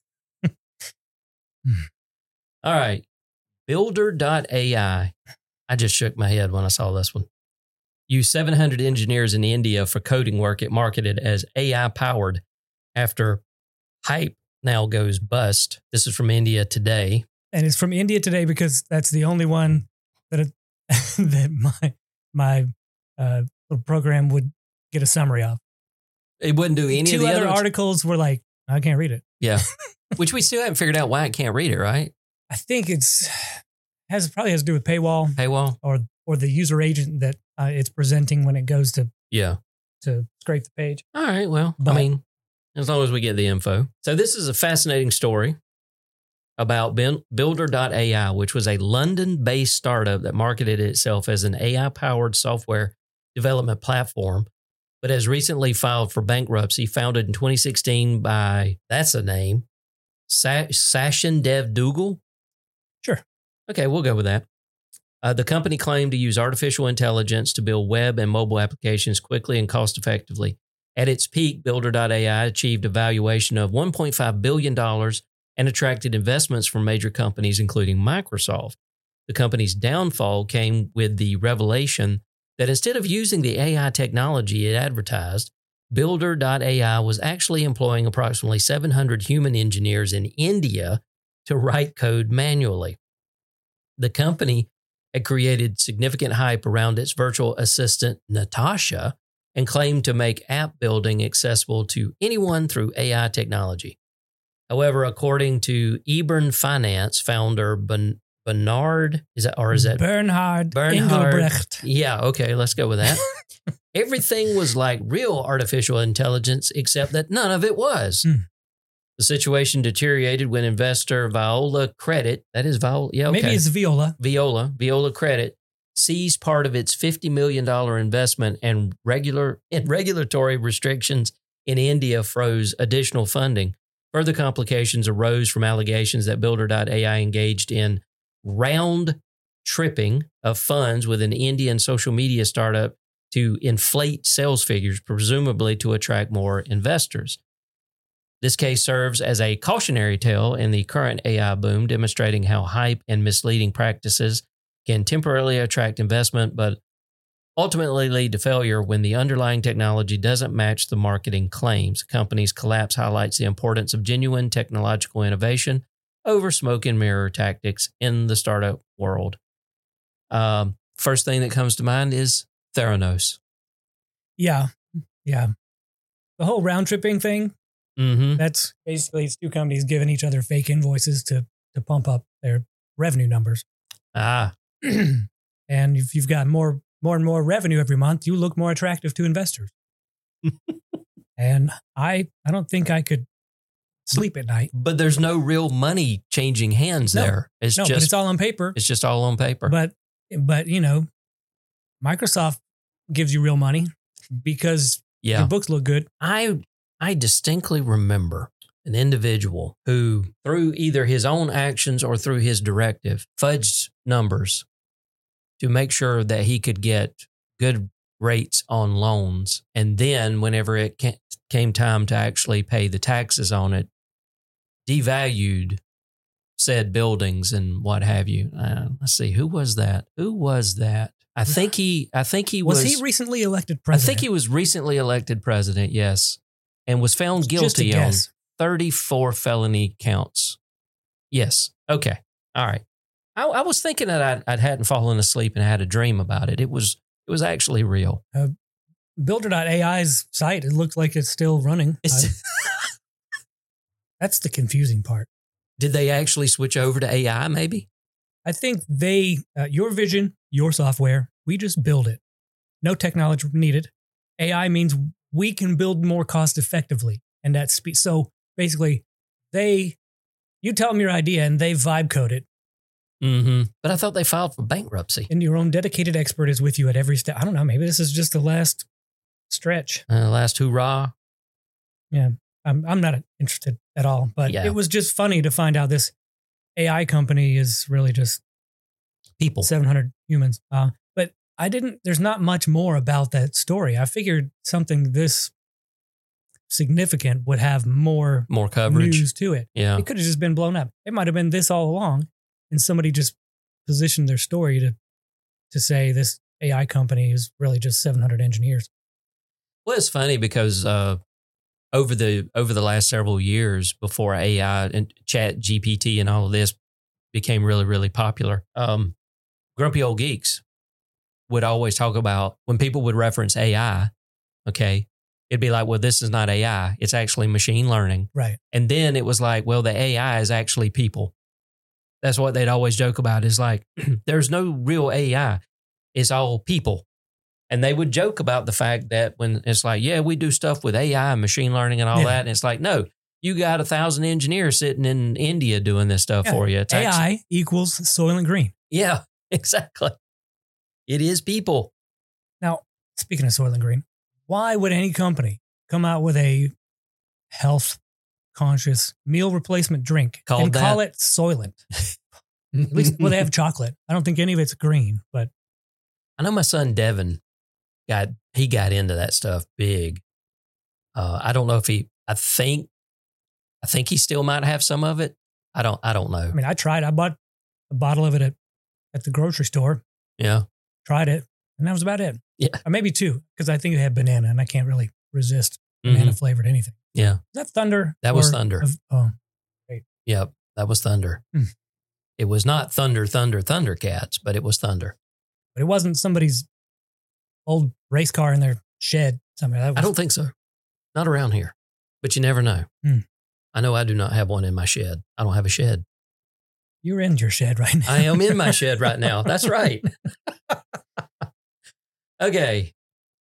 All right. Builder.ai. I just shook my head when I saw this one. Use 700 engineers in India for coding work. It marketed as AI powered after hype now goes bust. This is from India Today. And it's from India Today because that's the only one that that my little program would get a summary of. It wouldn't do any of the other articles were like, I can't read it. Yeah. Which we still haven't figured out why it can't read it, right? I think probably has to do with paywall or the user agent that it's presenting when it goes to scrape the page. All right. Well, I mean, as long as we get the info. So this is a fascinating story about Builder.ai, which was a London-based startup that marketed itself as an AI-powered software development platform, but has recently filed for bankruptcy, founded in 2016 by, that's a name, Sachin Dev Duggal. Sure. Okay, we'll go with that. The company claimed to use artificial intelligence to build web and mobile applications quickly and cost-effectively. At its peak, Builder.ai achieved a valuation of $1.5 billion and attracted investments from major companies, including Microsoft. The company's downfall came with the revelation that instead of using the AI technology it advertised, Builder.ai was actually employing approximately 700 human engineers in India to write code manually. The company had created significant hype around its virtual assistant, Natasha, and claimed to make app building accessible to anyone through AI technology. However, according to Eburn Finance founder Bernhard Engelbrecht. Yeah, okay, let's go with that. Everything was like real artificial intelligence, except that none of it was. The situation deteriorated when investor Viola Credit, that is Viola, yeah, okay. Maybe it's Viola. Viola Credit seized part of its $50 million investment, and regulatory restrictions in India froze additional funding. Further complications arose from allegations that Builder.ai engaged in round tripping of funds with an Indian social media startup to inflate sales figures, presumably to attract more investors. This case serves as a cautionary tale in the current AI boom, demonstrating how hype and misleading practices can temporarily attract investment, but ultimately lead to failure when the underlying technology doesn't match the marketing claims. Companies' collapse highlights the importance of genuine technological innovation over smoke and mirror tactics in the startup world. First thing that comes to mind is Theranos. Yeah. The whole round tripping thing, that's basically it's two companies giving each other fake invoices to pump up their revenue numbers. And if you've got more and more revenue every month, you look more attractive to investors. And I don't think I could sleep at night. But there's no real money changing hands there. But it's all on paper. It's just all on paper. But Microsoft gives you real money because your books look good. I distinctly remember an individual who, through either his own actions or through his directive, fudged numbers to make sure that he could get good rates on loans. And then whenever it came time to actually pay the taxes on it, devalued said buildings and what have you. Let's see, who was that? I think he was he recently elected president? I think he was recently elected president, yes, and was found guilty on 34 felony counts. Yes. Okay. All right. I was thinking that I hadn't fallen asleep and had a dream about it. It was actually real. Builder.ai's site, it looks like it's still running. That's the confusing part. Did they actually switch over to AI maybe? I think your vision, your software, we just build it. No technology needed. AI means we can build more cost effectively. And that's so basically you tell them your idea and they vibe code it. But I thought they filed for bankruptcy. And your own dedicated expert is with you at every step. I don't know. Maybe this is just the last stretch. Last hurrah. Yeah. I'm not interested at all. But it was just funny to find out this AI company is really just people. 700 humans. But there's not much more about that story. I figured something this significant would have more coverage, news to it. Yeah. It could have just been blown up. It might have been this all along. And somebody just positioned their story to say this AI company is really just 700 engineers. Well, it's funny because over the last several years before AI and Chat GPT and all of this became really, really popular, Grumpy Old Geeks would always talk about when people would reference AI, okay, it'd be like, well, this is not AI. It's actually machine learning. Right. And then it was like, well, the AI is actually people. That's what they'd always joke about is like, there's no real AI. It's all people. And they would joke about the fact that when it's like, yeah, we do stuff with AI and machine learning and all that. And it's like, no, you got 1,000 engineers sitting in India doing this stuff for you. It's AI equals Soylent Green. Yeah, exactly. It is people. Now, speaking of Soylent Green, why would any company come out with a health conscious meal replacement drink and call it Soylent? At least, well, they have chocolate. I don't think any of it's green, but I know my son Devin got into that stuff big. I don't know if I think he still might have some of it. I don't know. I mean, I tried. I bought a bottle of it at the grocery store. Yeah. Tried it, and that was about it. Yeah. Or maybe 2, because I think it had banana, and I can't really resist banana flavored anything. Yeah. Is that Thunder? That was Thunder. Great. Yep. That was Thunder. It was not Thundercats, but it was Thunder. But it wasn't somebody's old race car in their shed somewhere. I don't think so. Not around here, but you never know. I know I do not have one in my shed. I don't have a shed. You're in your shed right now. I am in my shed right now. That's right. Okay.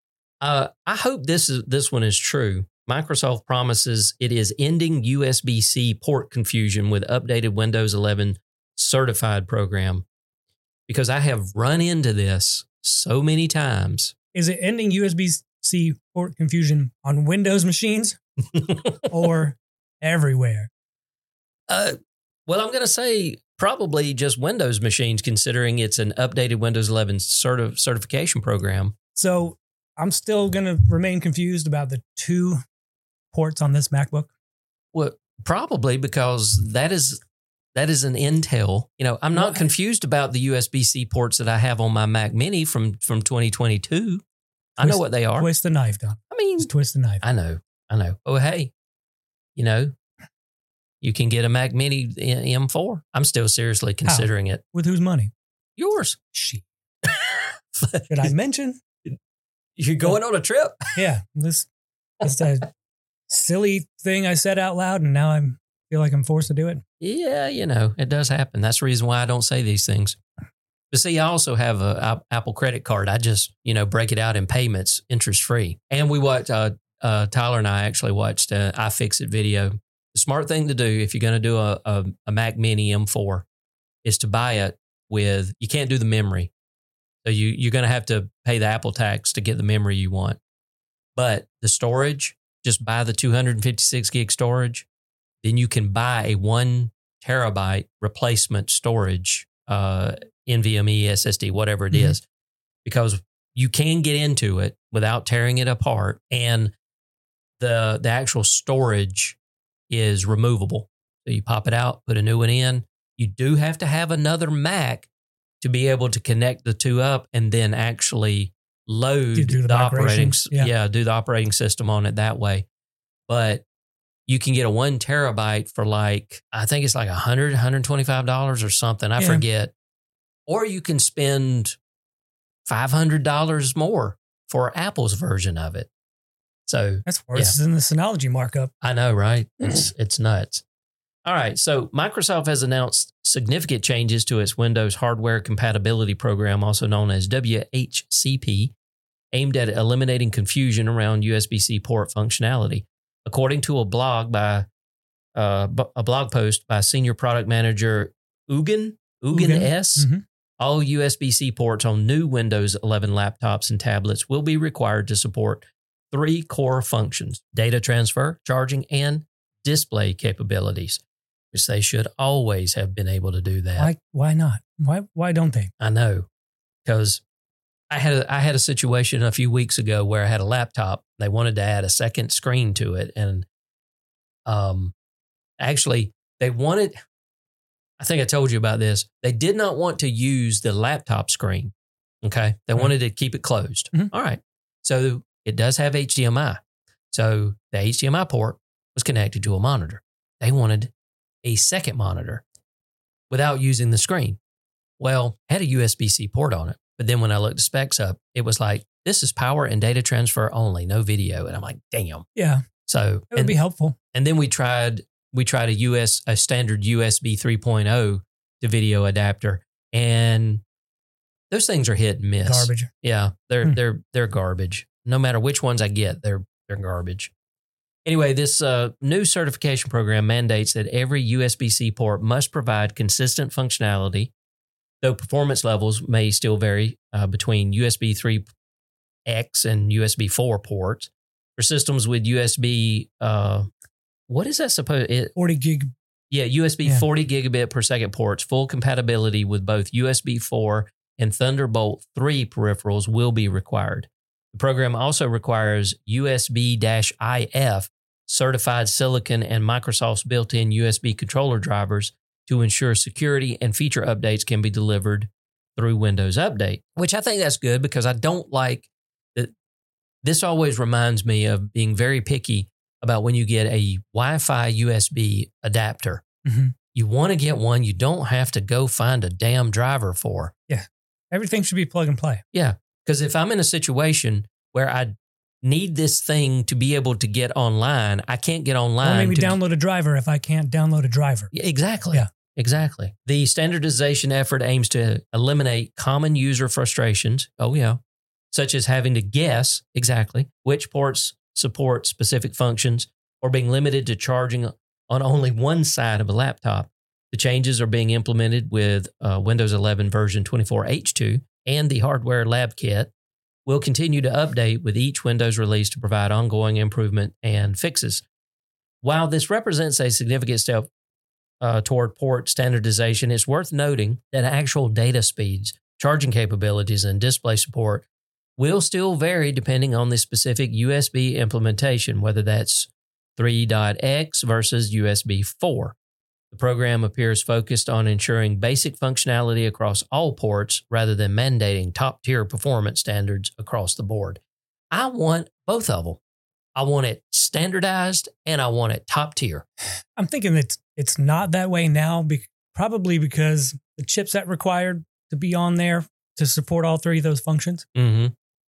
I hope this one is true. Microsoft promises it is ending USB-C port confusion with updated Windows 11 certified program, because I have run into this so many times. Is it ending USB-C port confusion on Windows machines or everywhere? Well, I'm going to say probably just Windows machines, considering it's an updated Windows 11 certification program. So I'm still going to remain confused about the 2 ports on this MacBook. Well, probably because that is an Intel. You know, I'm not confused about the USB-C ports that I have on my Mac Mini from 2022. I know what they are. Twist the knife, Don. I mean, just twist the knife. I know. Oh, hey, you know, you can get a Mac Mini M4. I'm still seriously considering it. With whose money? Yours. Shit. Should I mention? You're going on a trip? Yeah. This is a silly thing I said out loud, and now I feel like I'm forced to do it. Yeah, you know, it does happen. That's the reason why I don't say these things. But see, I also have a Apple credit card. I just, break it out in payments, interest free. And we watched, Tyler and I actually watched an iFixit video. The smart thing to do if you're going to do a Mac Mini M4 is to buy it with, you can't do the memory. So you're going to have to pay the Apple tax to get the memory you want. But the storage, just buy the 256 gig storage. Then you can buy a 1 terabyte replacement storage, NVMe, SSD, whatever it is, because you can get into it without tearing it apart. And the actual storage is removable. So you pop it out, put a new one in. You do have to have another Mac to be able to connect the two up and then actually load the operating, do the operating system on it that way. But you can get a 1 terabyte for I think it's like $100, $125 or something. I forget. Or you can spend $500 more for Apple's version of it. So that's worse than the Synology markup. I know, right? It's nuts. All right. So Microsoft has announced significant changes to its Windows hardware compatibility program, also known as WHCP, aimed at eliminating confusion around USB-C port functionality. According to a blog post by senior product manager Ugin S., all USB-C ports on new Windows 11 laptops and tablets will be required to support 3 core functions: data transfer, charging, and display capabilities, which they should always have been able to do that. Why not? Why don't they? I know, because I had a situation a few weeks ago where I had a laptop. They wanted to add a second screen to it, and actually they wanted. I think I told you about this. They did not want to use the laptop screen. Okay. They wanted to keep it closed. Mm-hmm. All right. So it does have HDMI. So the HDMI port was connected to a monitor. They wanted a second monitor without using the screen. Well, it had a USB-C port on it. But then when I looked the specs up, it was like, this is power and data transfer only, no video. And I'm like, damn. Yeah. So it would be helpful. And then we tried a standard USB 3.0 to video adapter. And those things are hit and miss. Garbage. Yeah, they're garbage. No matter which ones I get, they're garbage. Anyway, this new certification program mandates that every USB-C port must provide consistent functionality, though performance levels may still vary between USB 3X and USB 4 ports. For systems with USB, what is that supposed? 40 gig. Yeah, USB 40 gigabit per second ports. Full compatibility with both USB 4 and Thunderbolt 3 peripherals will be required. The program also requires USB-IF certified silicon and Microsoft's built-in USB controller drivers to ensure security and feature updates can be delivered through Windows Update, which I think that's good because I don't like that. This always reminds me of being very picky about when you get a Wi-Fi USB adapter. Mm-hmm. You want to get one you don't have to go find a damn driver for. Yeah. Everything should be plug and play. Yeah. Because if I'm in a situation where I need this thing to be able to get online, I can't get online. Or maybe download a driver if I can't download a driver. Exactly. Yeah. Exactly. The standardization effort aims to eliminate common user frustrations. Oh, yeah. Such as having to guess exactly which ports support specific functions or being limited to charging on only one side of a laptop. The changes are being implemented with Windows 11 version 24H2 and the hardware lab kit. Will continue to update with each Windows release to provide ongoing improvement and fixes. While this represents a significant step toward port standardization, it's worth noting that actual data speeds, charging capabilities, and display support will still vary depending on the specific USB implementation, whether that's 3.x versus USB 4. The program appears focused on ensuring basic functionality across all ports rather than mandating top-tier performance standards across the board. I want both of them. I want it standardized and I want it top tier. I'm thinking that it's not that way now, probably because the chipset required to be on there to support all three of those functions. Mm-hmm.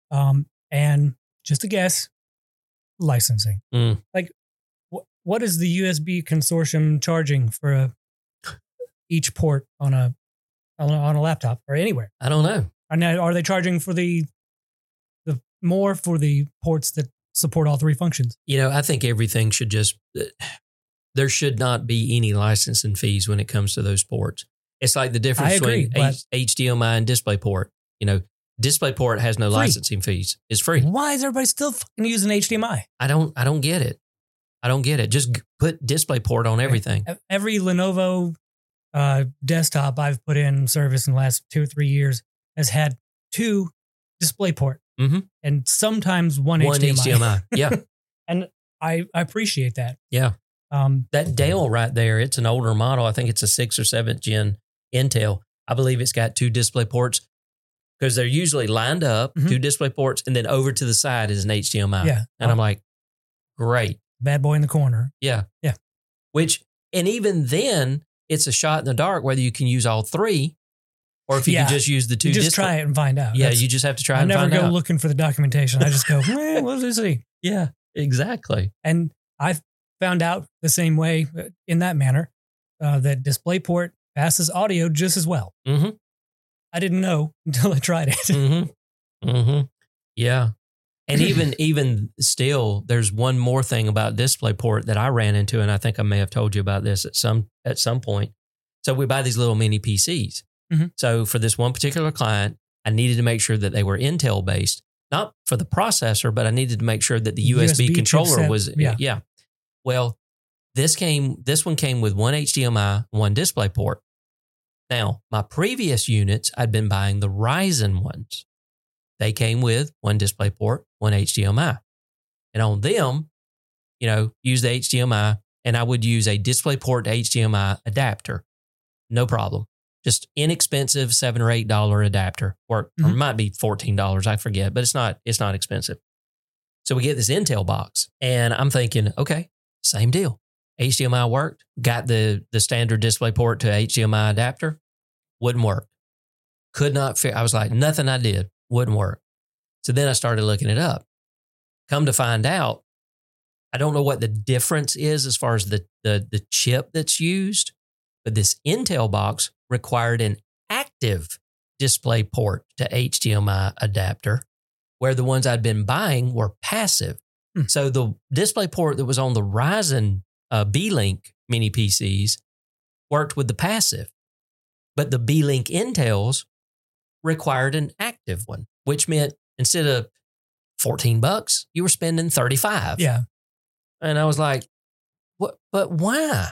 And just a guess, licensing. Like, what is the USB consortium charging for each port on a laptop or anywhere? I don't know. And are they charging for the more for the ports that support all three functions? You know, I think everything should just, there should not be any licensing fees when it comes to those ports. It's like the difference between HDMI and DisplayPort. You know, DisplayPort has no licensing fees. It's free. Why is everybody still fucking using HDMI? I don't get it. I don't get it. Just put DisplayPort on everything. Every Lenovo desktop I've put in service in the last 2 or 3 years has had 2 DisplayPort and sometimes one HDMI. Yeah. And I appreciate that. Yeah. That Dell right there, it's an older model. I think it's a 6th or 7th gen Intel. I believe it's got 2 DisplayPorts because they're usually lined up, 2 DisplayPorts, and then over to the side is an HDMI. Yeah. And I'm like, great. Bad boy in the corner. Yeah. Yeah. And even then, it's a shot in the dark whether you can use all 3 or if you can just use the 2 You just try it and find out. Yeah, you just have to try and find out. I never go looking for the documentation. I just go, what does it see? Yeah, exactly. And I've found out the same way in that manner that DisplayPort passes audio just as well. Mm-hmm. I didn't know until I tried it. Mm-hmm. Mm-hmm. Yeah. And even still, there's one more thing about DisplayPort that I ran into, and I think I may have told you about this at some point. So we buy these little mini PCs. Mm-hmm. So for this one particular client, I needed to make sure that they were Intel based, not for the processor, but I needed to make sure that the USB controller was. Yeah. Well, this one came with one HDMI, one DisplayPort. Now, my previous units, I'd been buying the Ryzen ones. They came with one DisplayPort, one HDMI. And on them, use the HDMI, and I would use a DisplayPort to HDMI adapter. No problem. Just inexpensive $7 or $8 adapter, or it might be $14. I forget, but it's not expensive. So we get this Intel box, and I'm thinking, okay, same deal. HDMI worked. Got the standard DisplayPort to HDMI adapter. Wouldn't work. Could not fit. I was like, nothing I did wouldn't work. So then I started looking it up. Come to find out, I don't know what the difference is as far as the chip that's used, but this Intel box required an active DisplayPort to HDMI adapter, where the ones I'd been buying were passive. So the DisplayPort that was on the Ryzen B-Link mini PCs worked with the passive, but the B-Link Intels required an active one, which meant instead of $14, you were spending $35. Yeah. And I was like, what? But why?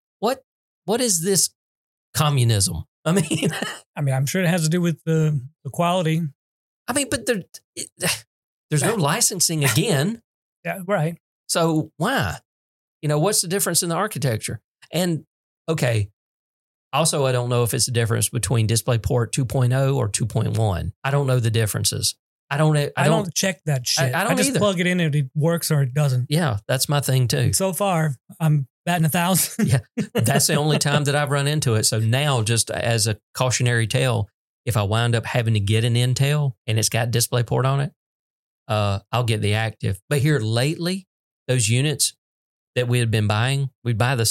What is this communism? I mean, I'm sure it has to do with the quality. I mean, but there's no licensing again. Yeah, right. So why? What's the difference in the architecture? And okay, also, I don't know if it's the difference between DisplayPort 2.0 or 2.1. I don't know the differences. I don't check that shit. I don't just either. Plug it in and it works or it doesn't. Yeah, that's my thing too. And so far, I'm batting 1,000. Yeah, that's the only time that I've run into it. So now, just as a cautionary tale, if I wind up having to get an Intel and it's got DisplayPort on it, I'll get the active. But here lately, those units that we had been buying, we'd buy the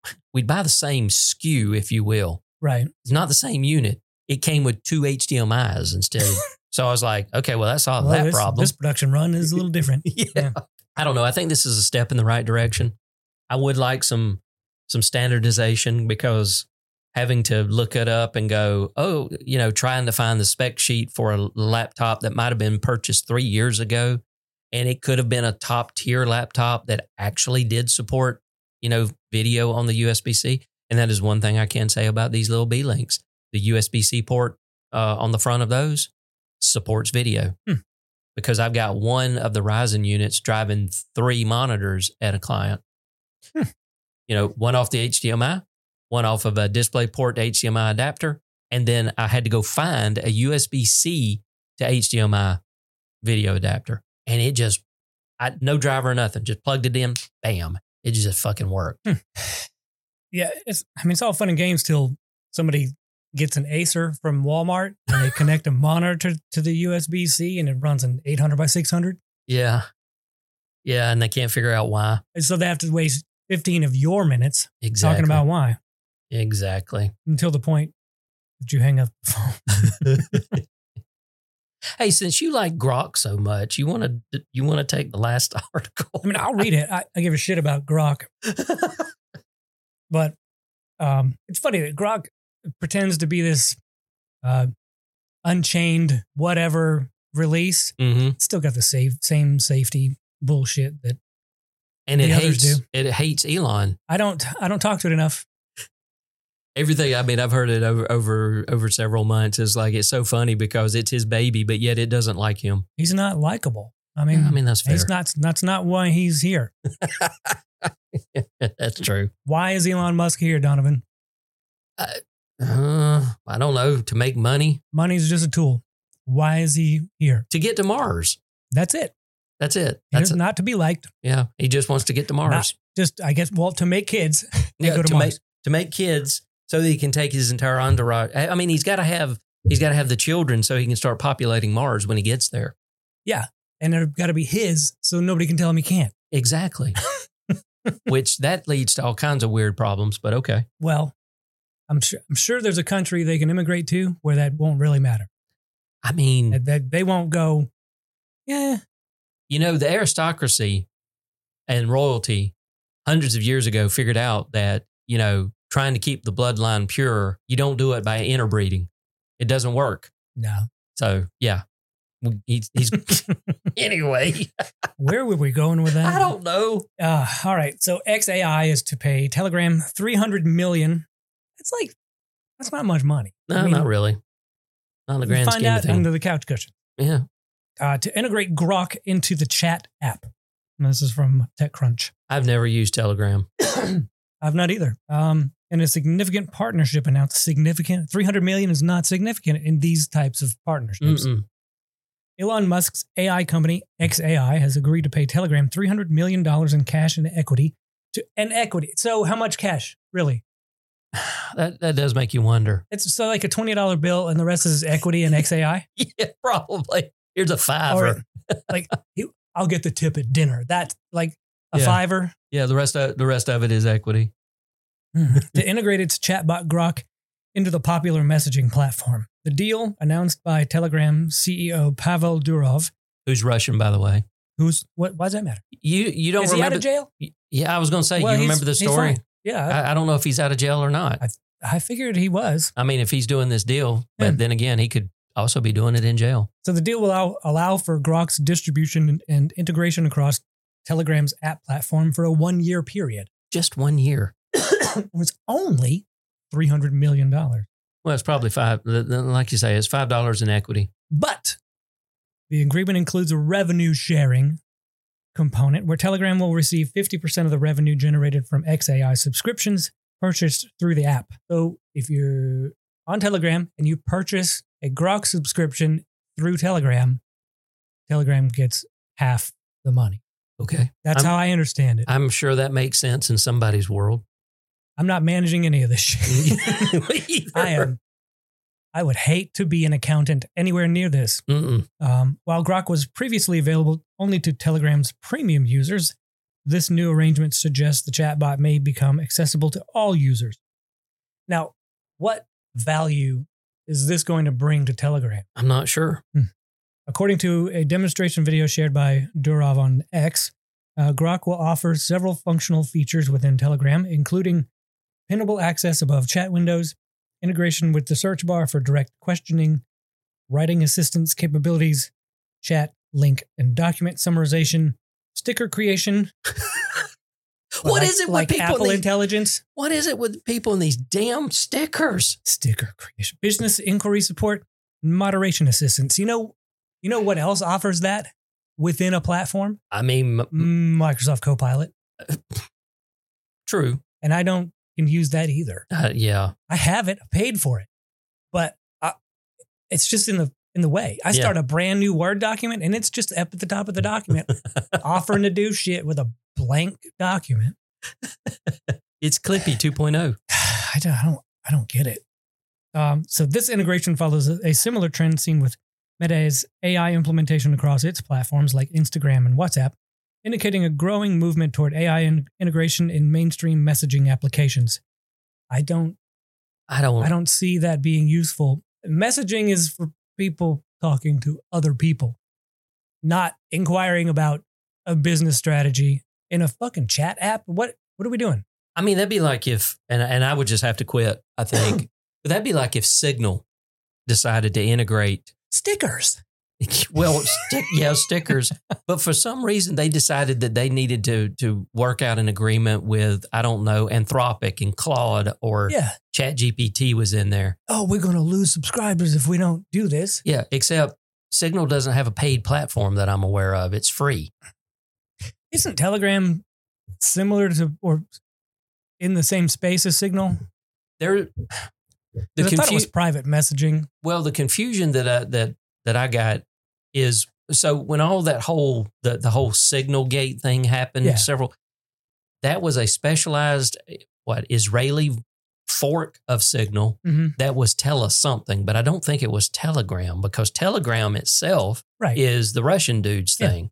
same SKU, if you will. Right. It's not the same unit. It came with 2 HDMIs instead. So I was like, okay, well, that solved that problem. This production run is a little different. Yeah. I don't know. I think this is a step in the right direction. I would like some standardization, because having to look it up and go, trying to find the spec sheet for a laptop that might have been purchased 3 years ago, and it could have been a top tier laptop that actually did support, video on the USB-C. And that is one thing I can say about these little B-Links. The USB-C port on the front of those supports video, because I've got one of the Ryzen units driving 3 monitors at a client. One off the HDMI, one off of a DisplayPort to HDMI adapter, and then I had to go find a USB-C to HDMI video adapter. And it just, no driver or nothing, just plugged it in, bam, it just fucking worked. Yeah, it's all fun and games till somebody gets an Acer from Walmart and they connect a monitor to the USB-C and it runs an 800 by 600. Yeah. Yeah, and they can't figure out why. And so they have to waste 15 of your minutes talking about why. Exactly. Until the point that you hang up the phone. Hey, since you like Grok so much, you want to take the last article? I'll read it. I give a shit about Grok. But it's funny that Grok pretends to be this unchained whatever release. Mm-hmm. Still got the same safety bullshit that the others do. It hates Elon. I don't talk to it enough. Everything. I've heard it over several months. Is like, it's so funny because it's his baby, but yet it doesn't like him. He's not likable. That's fair. That's not why he's here. That's true. Why is Elon Musk here, Donovan? I don't know. To make money. Money's just a tool. Why is he here? To get to Mars. That's it. Not to be liked. Yeah. He just wants to get to Mars. To make kids. Go to Mars. To make kids so that he can take his entire entourage. He's got to have the children so he can start populating Mars when he gets there. Yeah. And they've got to be his so nobody can tell him he can't. Exactly. Which that leads to all kinds of weird problems, but okay. Well, I'm sure there's a country they can immigrate to where that won't really matter. That they won't go, yeah. The aristocracy and royalty hundreds of years ago figured out that, trying to keep the bloodline pure, you don't do it by interbreeding. It doesn't work. No. So, yeah. He's anyway. Where were we going with that? I don't know. All right. So XAI is to pay Telegram $300 million. That's not much money. No, not really. Not in the grand scheme of things. Under the couch cushion. Yeah. To integrate Grok into the chat app. And this is from TechCrunch. I've never used Telegram. I've not either. And and a significant partnership announced. Significant. 300 million is not significant in these types of partnerships. Mm-mm. Elon Musk's AI company, XAI, has agreed to pay Telegram $300 million in cash and equity. So how much cash, really? That does make you wonder. It's so like a $20 bill and the rest is equity in XAI? Yeah, probably. Here's a $5. Or like, I'll get the tip at dinner. That's like a $5. Yeah, the rest of it is equity. To integrate its chatbot Grok into the popular messaging platform. The deal, announced by Telegram CEO Pavel Durov, who's Russian, by the way. Why does that matter? You don't is remember? He out of jail? Yeah, I was going to say, you remember the story? Yeah. I don't know if he's out of jail or not. I figured he was. I mean, if he's doing this deal, but then again, he could also be doing it in jail. So the deal will allow for Grok's distribution and integration across Telegram's app platform for a 1-year period. Just 1 year. It was only $300 million. Well, it's probably like you say, it's $5 in equity. But the agreement includes a revenue sharing component where Telegram will receive 50% of the revenue generated from XAI subscriptions purchased through the app. So if you're on Telegram and you purchase a Grok subscription through Telegram, Telegram gets half the money. Okay. That's how I understand it. I'm sure that makes sense in somebody's world. I'm not managing any of this shit. I would hate to be an accountant anywhere near this. While Grok was previously available only to Telegram's premium users, this new arrangement suggests the chatbot may become accessible to all users. Now, what value is this going to bring to Telegram? I'm not sure. According to a demonstration video shared by Durov on X, Grok will offer several functional features within Telegram, including pinnable access above chat windows, integration with the search bar for direct questioning, writing assistance capabilities, chat, link, and document summarization, sticker creation. What is it with people? Apple Intelligence? What is it with people in these damn stickers? Sticker creation, business inquiry support, moderation assistance. You know what else offers that within a platform? I mean, Microsoft Copilot. True. And I don't can use that either. Yeah. I have it, paid for it, but it's just in the way. I start a brand new Word document and it's just up at the top of the document, offering to do shit with a blank document. It's Clippy 2.0. I don't get it. So this integration follows a similar trend seen with Meta's AI implementation across its platforms like Instagram and WhatsApp, indicating a growing movement toward AI integration in mainstream messaging applications. I don't see that being useful. Messaging is for people talking to other people, not inquiring about a business strategy in a fucking chat app. What are we doing? I mean, that'd be like if, and I would just have to quit, I think, but that'd be like if Signal decided to integrate stickers. Well, stickers. But for some reason, they decided that they needed to work out an agreement with, I don't know, Anthropic and Claude or ChatGPT was in there. Oh, we're going to lose subscribers if we don't do this. Yeah, except Signal doesn't have a paid platform that I'm aware of. It's free. Isn't Telegram similar to or in the same space as Signal? I thought it was private messaging. Well, the confusion that I got is, so when all that whole the whole Signal Gate thing happened, that was a specialized Israeli fork of Signal that was something, but I don't think it was Telegram, because Telegram itself is the Russian dude's thing.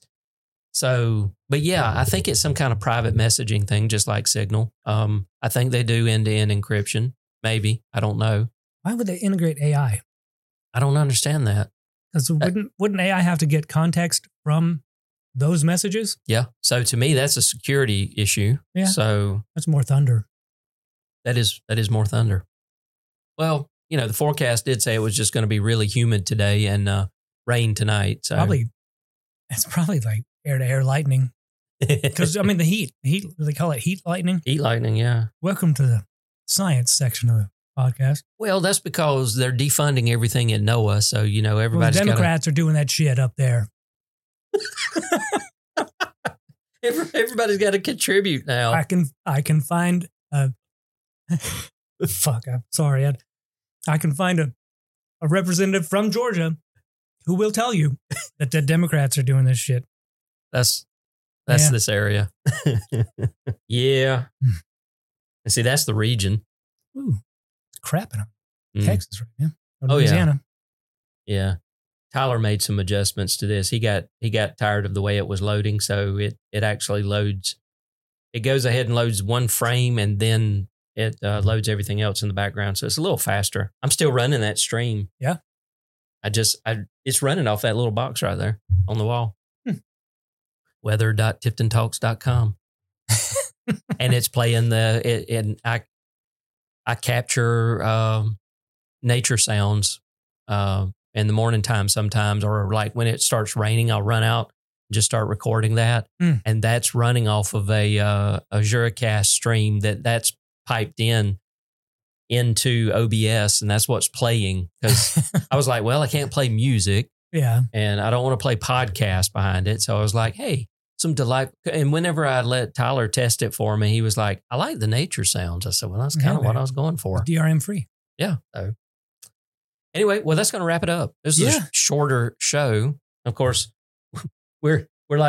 So, but yeah, I think it's some kind of private messaging thing, just like Signal. I think they do end-to-end encryption. Maybe. I don't know. Why would they integrate AI? I don't understand that. Because wouldn't AI have to get context from those messages? Yeah. So to me, that's a security issue. Yeah. So that's more thunder. That is more thunder. Well, the forecast did say it was just going to be really humid today and rain tonight. So it's probably like air-to-air lightning. Because, I mean, the heat, they call it heat lightning. Heat lightning, yeah. Welcome to the science section of the podcast. Well, that's because they're defunding everything at NOAA. So, everybody's the Democrats are doing that shit up there. Everybody's got to contribute now. I can find Fuck, I'm sorry. I can find a representative from Georgia who will tell you that the Democrats are doing this shit. That's Yeah. this area. Yeah. And see, that's the region. Ooh, it's crapping on Mm. Texas right now. Or Oh, yeah. Louisiana. Yeah. Tyler made some adjustments to this. He got tired of the way it was loading, so it actually loads. It goes ahead and loads one frame, and then it loads everything else in the background. So it's a little faster. I'm still running that stream. Yeah. It's running off that little box right there on the wall. Weather.tiftontalks.com. And it's playing and I capture nature sounds in the morning time sometimes, or like when it starts raining, I'll run out and just start recording that. And that's running off of a Azuracast stream that's piped into OBS, and that's what's playing. Because I was like, well, I can't play music. Yeah. And I don't want to play podcast behind it. So I was like, hey, some delight. And whenever I let Tyler test it for me, he was like, I like the nature sounds. I said, well, that's kind of what I was going for. DRM free. Yeah. So anyway, well, that's going to wrap it up. This is a shorter show. Of course, we're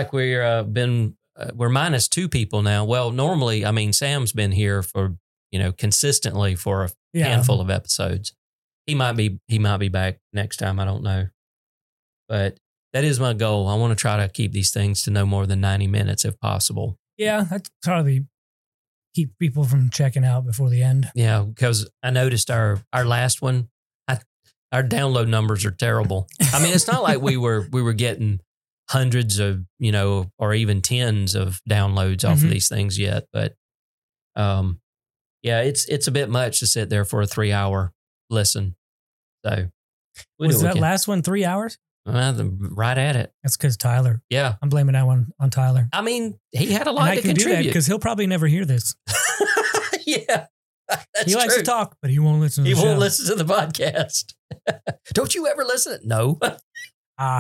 minus two people now. Well, normally, I mean, Sam's been here for, consistently for a handful of episodes. He might be back next time. I don't know. But that is my goal. I want to try to keep these things to no more than 90 minutes if possible. Yeah, that's probably keep people from checking out before the end. Yeah, because I noticed our last one, our download numbers are terrible. I mean, it's not like we were getting hundreds of, or even tens of downloads off of these things yet. But yeah, it's a bit much to sit there for a 3-hour listen. So was that last one 3 hours? Right at it. That's because Tyler. Yeah. I'm blaming that one on Tyler. I mean, he had a lot to contribute. Do that because he'll probably never hear this. Yeah. He likes to talk, but he won't listen to the show. He won't listen to the podcast. Don't you ever listen? No. All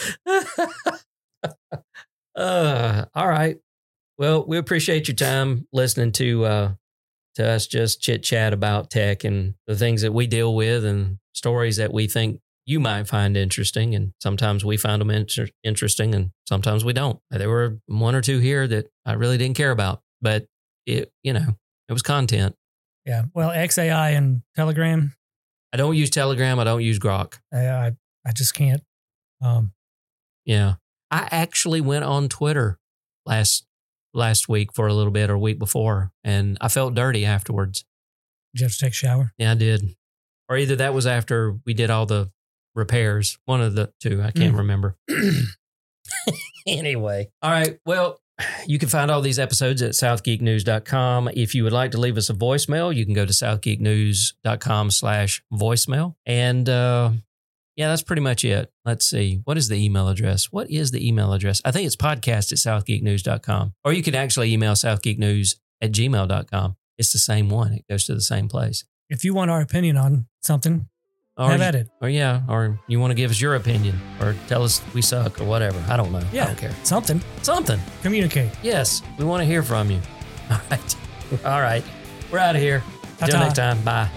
right. Well, we appreciate your time listening to us just chit chat about tech and the things that we deal with and stories that we think you might find interesting. And sometimes we find them interesting and sometimes we don't. There were one or two here that I really didn't care about, but it was content. Yeah. Well, XAI and Telegram. I don't use Telegram. I don't use Grok. I just can't. Yeah. I actually went on Twitter last week for a little bit or week before, and I felt dirty afterwards. Did you have to take a shower? Yeah, I did. Or either that was after we did all the repairs. One of the two. I can't remember. Anyway. All right. Well, you can find all these episodes at southgeeknews.com. If you would like to leave us a voicemail, you can go to southgeeknews.com/voicemail. And yeah, that's pretty much it. Let's see. What is the email address? I think it's podcast@southgeeknews.com. Or you can actually email southgeeknews@gmail.com. It's the same one. It goes to the same place. If you want our opinion on something, have at it. Or or you want to give us your opinion or tell us we suck or whatever. I don't know. Yeah, I don't care. Something. Communicate. Yes, we want to hear from you. All right. We're out of here. Until next time. Bye.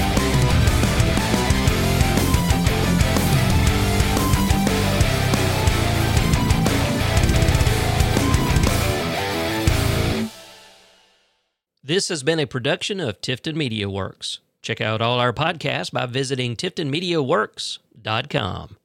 This has been a production of Tifton Media Works. Check out all our podcasts by visiting tiftonmediaworks.com.